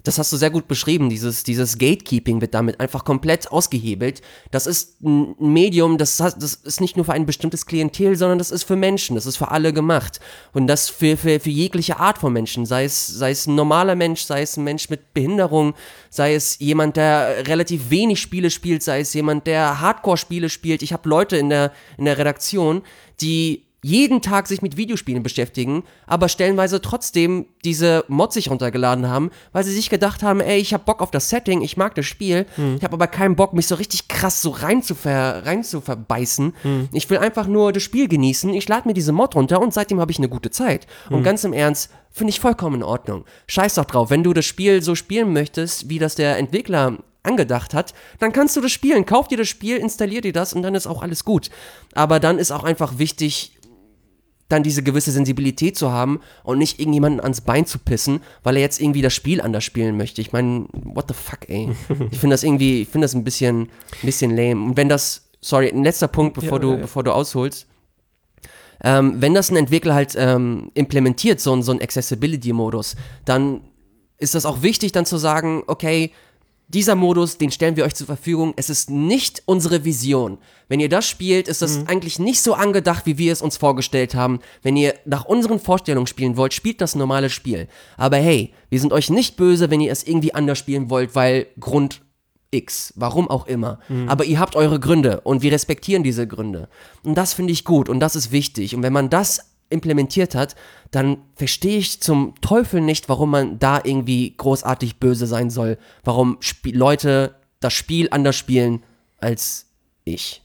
das hast du sehr gut beschrieben, dieses, dieses Gatekeeping wird damit einfach komplett ausgehebelt. Das ist ein Medium, das, das ist nicht nur für ein bestimmtes Klientel, sondern das ist für Menschen, das ist für alle gemacht. Und das für, für, für jegliche Art von Menschen, sei es, sei es ein normaler Mensch, sei es ein Mensch mit Behinderung, sei es jemand, der relativ wenig Spiele spielt, sei es jemand, der Hardcore-Spiele spielt. Ich habe Leute in der, in der Redaktion, die jeden Tag sich mit Videospielen beschäftigen, aber stellenweise trotzdem diese Mods sich runtergeladen haben, weil sie sich gedacht haben, ey, ich hab Bock auf das Setting, ich mag das Spiel, hm. ich habe aber keinen Bock, mich so richtig krass so rein zu, ver, rein zu verbeißen. Hm. Ich will einfach nur das Spiel genießen, ich lade mir diese Mod runter und seitdem habe ich eine gute Zeit. Hm. Und ganz im Ernst, finde ich vollkommen in Ordnung. Scheiß doch drauf, wenn du das Spiel so spielen möchtest, wie das der Entwickler angedacht hat, dann kannst du das spielen. Kauf dir das Spiel, installier dir das und dann ist auch alles gut. Aber dann ist auch einfach wichtig, dann diese gewisse Sensibilität zu haben und nicht irgendjemanden ans Bein zu pissen, weil er jetzt irgendwie das Spiel anders spielen möchte. Ich meine, what the fuck, ey. Ich finde das irgendwie, ich finde das ein bisschen, ein bisschen lame. Und wenn das, sorry, ein letzter Punkt, bevor ja, du, ja, ja. bevor du ausholst, ähm, wenn das ein Entwickler halt ähm, implementiert, so, so einen Accessibility-Modus, dann ist das auch wichtig, dann zu sagen, okay, dieser Modus, den stellen wir euch zur Verfügung. Es ist nicht unsere Vision. Wenn ihr das spielt, ist das mhm. eigentlich nicht so angedacht, wie wir es uns vorgestellt haben. Wenn ihr nach unseren Vorstellungen spielen wollt, spielt das normale Spiel. Aber hey, wir sind euch nicht böse, wenn ihr es irgendwie anders spielen wollt, weil Grund X, warum auch immer. Mhm. Aber ihr habt eure Gründe und wir respektieren diese Gründe. Und das finde ich gut und das ist wichtig. Und wenn man das implementiert hat, dann verstehe ich zum Teufel nicht, warum man da irgendwie großartig böse sein soll. Warum Sp- Leute das Spiel anders spielen als ich.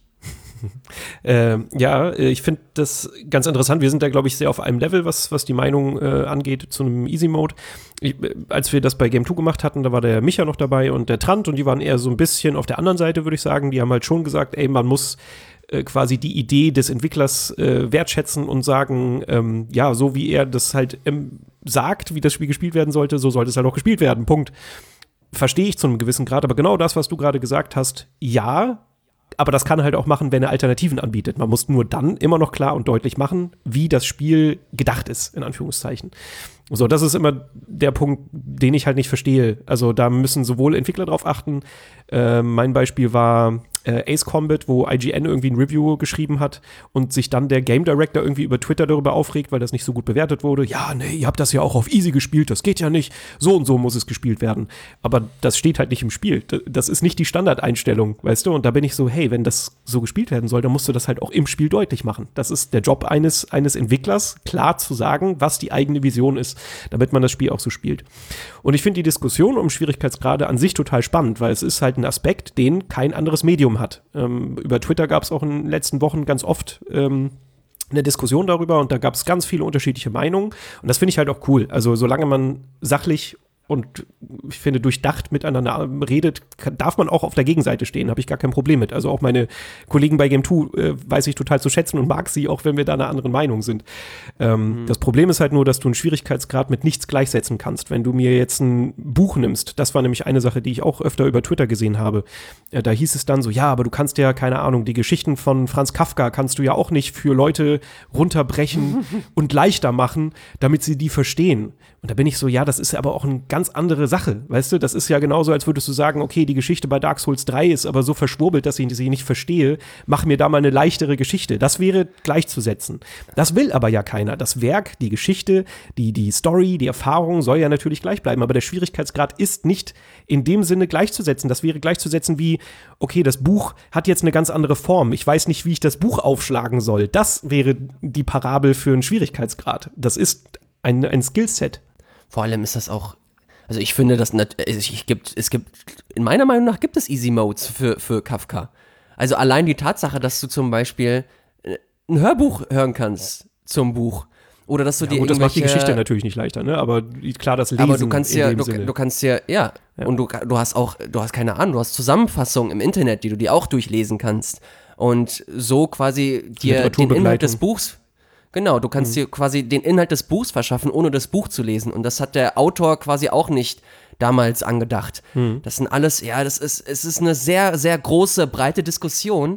äh, ja, ich finde das ganz interessant. Wir sind da, glaube ich, sehr auf einem Level, was, was die Meinung äh, angeht zu einem Easy Mode. Ich, als wir das bei Game zwei gemacht hatten, da war der Micha noch dabei und der Trant und die waren eher so ein bisschen auf der anderen Seite, würde ich sagen. Die haben halt schon gesagt, ey, man muss quasi die Idee des Entwicklers äh, wertschätzen und sagen, ähm, ja, so wie er das halt ähm, sagt, wie das Spiel gespielt werden sollte, so sollte es halt auch gespielt werden, Punkt. Verstehe ich zu einem gewissen Grad, aber genau das, was du gerade gesagt hast, ja, aber das kann halt auch machen, wenn er Alternativen anbietet. Man muss nur dann immer noch klar und deutlich machen, wie das Spiel gedacht ist, in Anführungszeichen. So, das ist immer der Punkt, den ich halt nicht verstehe. Also da müssen sowohl Entwickler drauf achten. Äh, mein Beispiel war äh, Ace Combat, wo I G N irgendwie ein Review geschrieben hat und sich dann der Game Director irgendwie über Twitter darüber aufregt, weil das nicht so gut bewertet wurde. Ja, nee, ihr habt das ja auch auf Easy gespielt, das geht ja nicht. So und so muss es gespielt werden. Aber das steht halt nicht im Spiel. Das ist nicht die Standardeinstellung, weißt du? Und da bin ich so, hey, wenn das so gespielt werden soll, dann musst du das halt auch im Spiel deutlich machen. Das ist der Job eines, eines Entwicklers, klar zu sagen, was die eigene Vision ist, damit man das Spiel auch so spielt. Und ich finde die Diskussion um Schwierigkeitsgrade an sich total spannend, weil es ist halt ein Aspekt, den kein anderes Medium hat. Ähm, über Twitter gab es auch in den letzten Wochen ganz oft ähm, eine Diskussion darüber und da gab es ganz viele unterschiedliche Meinungen und das finde ich halt auch cool. Also solange man sachlich und ich finde, durchdacht miteinander redet, kann, darf man auch auf der Gegenseite stehen, habe ich gar kein Problem mit. Also auch meine Kollegen bei Game zwei äh, weiß ich total zu schätzen und mag sie, auch wenn wir da einer anderen Meinung sind. Ähm, mhm. Das Problem ist halt nur, dass du einen Schwierigkeitsgrad mit nichts gleichsetzen kannst. Wenn du mir jetzt ein Buch nimmst, das war nämlich eine Sache, die ich auch öfter über Twitter gesehen habe, äh, da hieß es dann so, ja, aber du kannst ja, keine Ahnung, die Geschichten von Franz Kafka kannst du ja auch nicht für Leute runterbrechen und leichter machen, damit sie die verstehen. Und da bin ich so, ja, das ist aber auch eine ganz andere Sache, weißt du? Das ist ja genauso, als würdest du sagen, okay, die Geschichte bei Dark Souls drei ist aber so verschwurbelt, dass ich sie nicht verstehe, mach mir da mal eine leichtere Geschichte. Das wäre gleichzusetzen. Das will aber ja keiner. Das Werk, die Geschichte, die, die Story, die Erfahrung soll ja natürlich gleich bleiben, aber der Schwierigkeitsgrad ist nicht in dem Sinne gleichzusetzen. Das wäre gleichzusetzen wie, okay, das Buch hat jetzt eine ganz andere Form. Ich weiß nicht, wie ich das Buch aufschlagen soll. Das wäre die Parabel für einen Schwierigkeitsgrad. Das ist ein, ein Skillset. Vor allem ist das auch, also ich finde, dass es gibt, es gibt, in meiner Meinung nach gibt es Easy Modes für, für Kafka. Also allein die Tatsache, dass du zum Beispiel ein Hörbuch hören kannst zum Buch. Oder dass du ja, dir gut, das macht die Geschichte natürlich nicht leichter, ne? Aber klar, das Lesen aber du kannst in ja, dem du, Sinne. du kannst ja, ja, ja. Und du, du hast auch, du hast keine Ahnung, du hast Zusammenfassungen im Internet, die du dir auch durchlesen kannst. Und so quasi dir den Inhalt des Buchs Genau, du kannst mhm. dir quasi den Inhalt des Buchs verschaffen, ohne das Buch zu lesen. Und das hat der Autor quasi auch nicht damals angedacht. Mhm. Das sind alles, ja, das ist, es ist eine sehr, sehr große, breite Diskussion,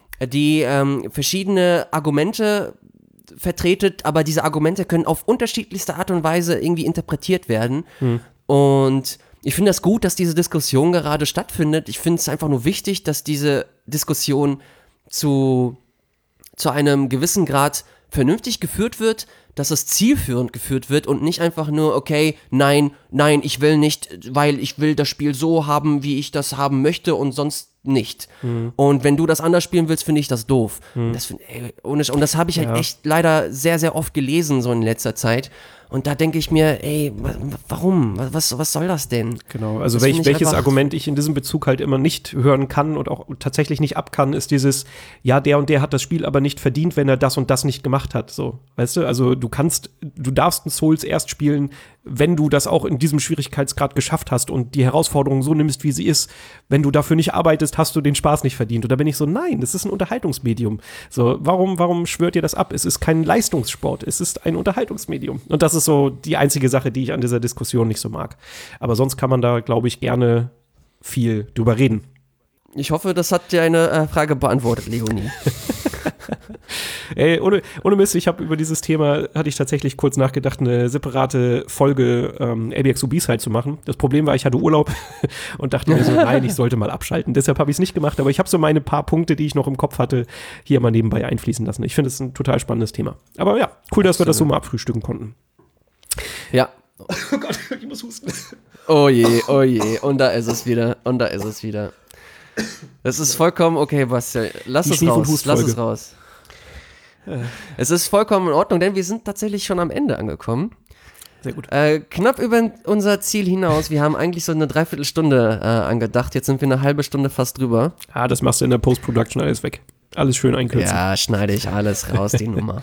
die ähm, verschiedene Argumente vertretet, aber diese Argumente können auf unterschiedlichste Art und Weise irgendwie interpretiert werden. Mhm. Und ich finde das gut, dass diese Diskussion gerade stattfindet. Ich finde es einfach nur wichtig, dass diese Diskussion zu, zu einem gewissen Grad vernünftig geführt wird, dass es zielführend geführt wird und nicht einfach nur, okay, nein, nein, ich will nicht, weil ich will das Spiel so haben, wie ich das haben möchte und sonst nicht. Mhm. Und wenn du das anders spielen willst, finde ich das doof. Mhm. Das find, ey, und das habe ich halt ja. echt leider sehr, sehr oft gelesen, so in letzter Zeit. Und da denke ich mir, ey, warum? Was, was soll das denn? Genau, also welch, welches Argument ich in diesem Bezug halt immer nicht hören kann und auch tatsächlich nicht ab kann, ist dieses, ja, der und der hat das Spiel aber nicht verdient, wenn er das und das nicht gemacht hat. So, weißt du, also du kannst, du darfst ein Souls erst spielen, wenn du das auch in diesem Schwierigkeitsgrad geschafft hast und die Herausforderung so nimmst, wie sie ist. Wenn du dafür nicht arbeitest, hast du den Spaß nicht verdient. Und da bin ich so, nein, das ist ein Unterhaltungsmedium. So, warum, warum schwört ihr das ab? Es ist kein Leistungssport, es ist ein Unterhaltungsmedium. Und das ist so die einzige Sache, die ich an dieser Diskussion nicht so mag. Aber sonst kann man da, glaube ich, gerne viel drüber reden. Ich hoffe, das hat dir eine äh, Frage beantwortet, Leonie. Ey, ohne, ohne Mist, ich habe über dieses Thema, hatte ich tatsächlich kurz nachgedacht, eine separate Folge ähm, A B X O B-Side zu machen. Das Problem war, ich hatte Urlaub und dachte mir so, nein, ich sollte mal abschalten. Deshalb habe ich es nicht gemacht, aber ich habe so meine paar Punkte, die ich noch im Kopf hatte, hier mal nebenbei einfließen lassen. Ich finde es ein total spannendes Thema. Aber ja, cool, dass Absolut. wir das so mal abfrühstücken konnten. Ja. Oh Gott, ich muss husten. Oh je, oh je, und da ist es wieder, und da ist es wieder. Das ist vollkommen okay, Bastian. Lass es raus, lass es raus. Es ist vollkommen in Ordnung, denn wir sind tatsächlich schon am Ende angekommen. Sehr gut. Äh, knapp über unser Ziel hinaus. Wir haben eigentlich so eine Dreiviertelstunde äh, angedacht. Jetzt sind wir eine halbe Stunde fast drüber. Ah, das machst du in der Post-Production alles weg. Alles schön einkürzen. Ja, schneide ich alles raus, die Nummer.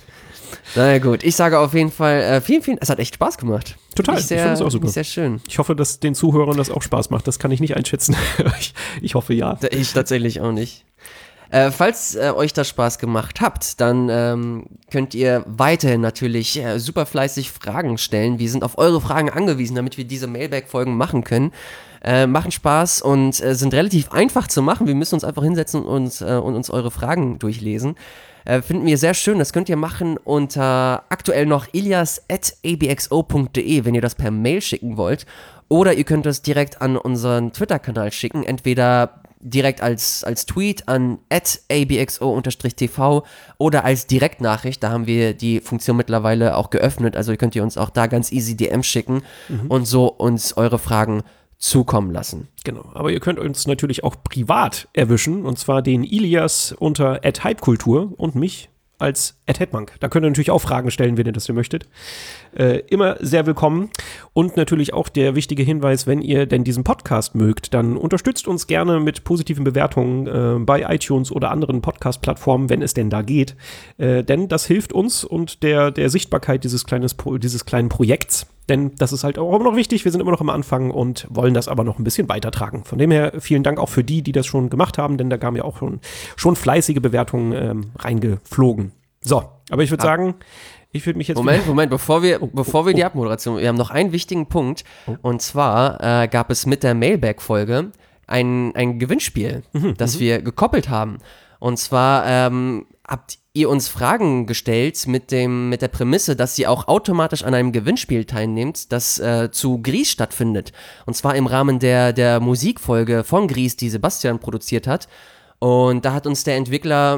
Na ja, gut, ich sage auf jeden Fall äh, vielen, vielen, es hat echt Spaß gemacht. Total, ich, sehr, ich finde es auch super. Sehr schön. Ich hoffe, dass den Zuhörern das auch Spaß macht. Das kann ich nicht einschätzen. ich, ich hoffe, ja. Ich tatsächlich auch nicht. Äh, falls äh, euch das Spaß gemacht habt, dann ähm, könnt ihr weiterhin natürlich äh, super fleißig Fragen stellen. Wir sind auf eure Fragen angewiesen, damit wir diese Mailback-Folgen machen können. Äh, machen Spaß und äh, sind relativ einfach zu machen. Wir müssen uns einfach hinsetzen und, äh, und uns eure Fragen durchlesen. Äh, finden wir sehr schön. Das könnt ihr machen unter aktuell noch ilias at a b x o punkt d e, wenn ihr das per Mail schicken wollt. Oder ihr könnt es direkt an unseren Twitter-Kanal schicken. Entweder direkt als, als Tweet an at a b x o t v oder als Direktnachricht. Da haben wir die Funktion mittlerweile auch geöffnet. Also könnt ihr uns auch da ganz easy D Ms schicken mhm. und so uns eure Fragen zukommen lassen. Genau, aber ihr könnt uns natürlich auch privat erwischen, und zwar den Ilias unter at hypekultur und mich als at hetmank. Da könnt ihr natürlich auch Fragen stellen, wenn ihr das möchtet. Äh, immer sehr willkommen. Und natürlich auch der wichtige Hinweis, wenn ihr denn diesen Podcast mögt, dann unterstützt uns gerne mit positiven Bewertungen äh, bei iTunes oder anderen Podcast-Plattformen, wenn es denn da geht. Äh, denn das hilft uns und der, der Sichtbarkeit dieses, kleines, dieses kleinen Projekts. Denn das ist halt auch immer noch wichtig. Wir sind immer noch am Anfang und wollen das aber noch ein bisschen weitertragen. Von dem her vielen Dank auch für die, die das schon gemacht haben, denn da kamen ja auch schon, schon fleißige Bewertungen ähm, reingeflogen. So, aber ich würde sagen, ich würde mich jetzt... Moment, Moment, bevor wir, oh, bevor wir oh, die Abmoderation... Wir haben noch einen wichtigen Punkt. Oh. Und zwar äh, gab es mit der Mailback-Folge ein, ein Gewinnspiel, mhm, das mhm. wir gekoppelt haben. Und zwar ähm, habt ihr uns Fragen gestellt mit dem mit der Prämisse, dass ihr auch automatisch an einem Gewinnspiel teilnehmt, das äh, zu Gries stattfindet. Und zwar im Rahmen der, der Musikfolge von Gries, die Sebastian produziert hat. Und da hat uns der Entwickler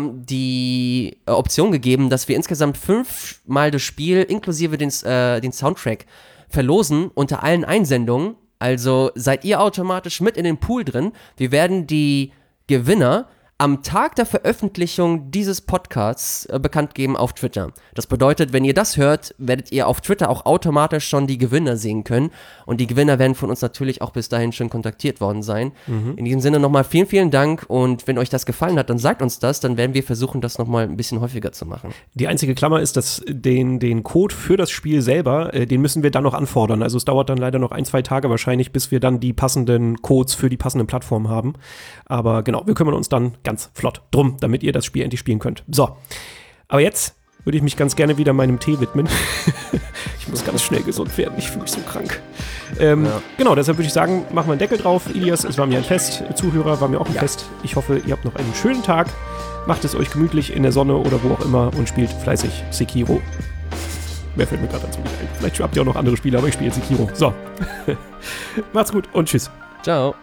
die äh, Option gegeben, dass wir insgesamt fünfmal das Spiel inklusive den, äh, den Soundtrack verlosen unter allen Einsendungen. Also seid ihr automatisch mit in den Pool drin. Wir werden die Gewinner am Tag der Veröffentlichung dieses Podcasts äh, bekannt geben auf Twitter. Das bedeutet, wenn ihr das hört, werdet ihr auf Twitter auch automatisch schon die Gewinner sehen können. Und die Gewinner werden von uns natürlich auch bis dahin schon kontaktiert worden sein. Mhm. In diesem Sinne nochmal vielen, vielen Dank. Und wenn euch das gefallen hat, dann sagt uns das. Dann werden wir versuchen, das nochmal ein bisschen häufiger zu machen. Die einzige Klammer ist, dass den, den Code für das Spiel selber, äh, den müssen wir dann noch anfordern. Also es dauert dann leider noch ein, zwei Tage wahrscheinlich, bis wir dann die passenden Codes für die passenden Plattformen haben. Aber genau, wir kümmern uns dann ganz flott drum, damit ihr das Spiel endlich spielen könnt. So, aber jetzt würde ich mich ganz gerne wieder meinem Tee widmen. Ich muss ganz schnell gesund werden, ich fühle mich so krank. Ähm, ja. Genau, deshalb würde ich sagen, machen wir einen Deckel drauf. Ilias, es war mir ein Fest, Zuhörer, war mir auch ein ja. Fest. Ich hoffe, ihr habt noch einen schönen Tag. Macht es euch gemütlich in der Sonne oder wo auch immer und spielt fleißig Sekiro. Mehr fällt mir gerade dazu nicht ein. Vielleicht habt ihr auch noch andere Spiele, aber ich spiele Sekiro. So. Macht's gut und tschüss. Ciao.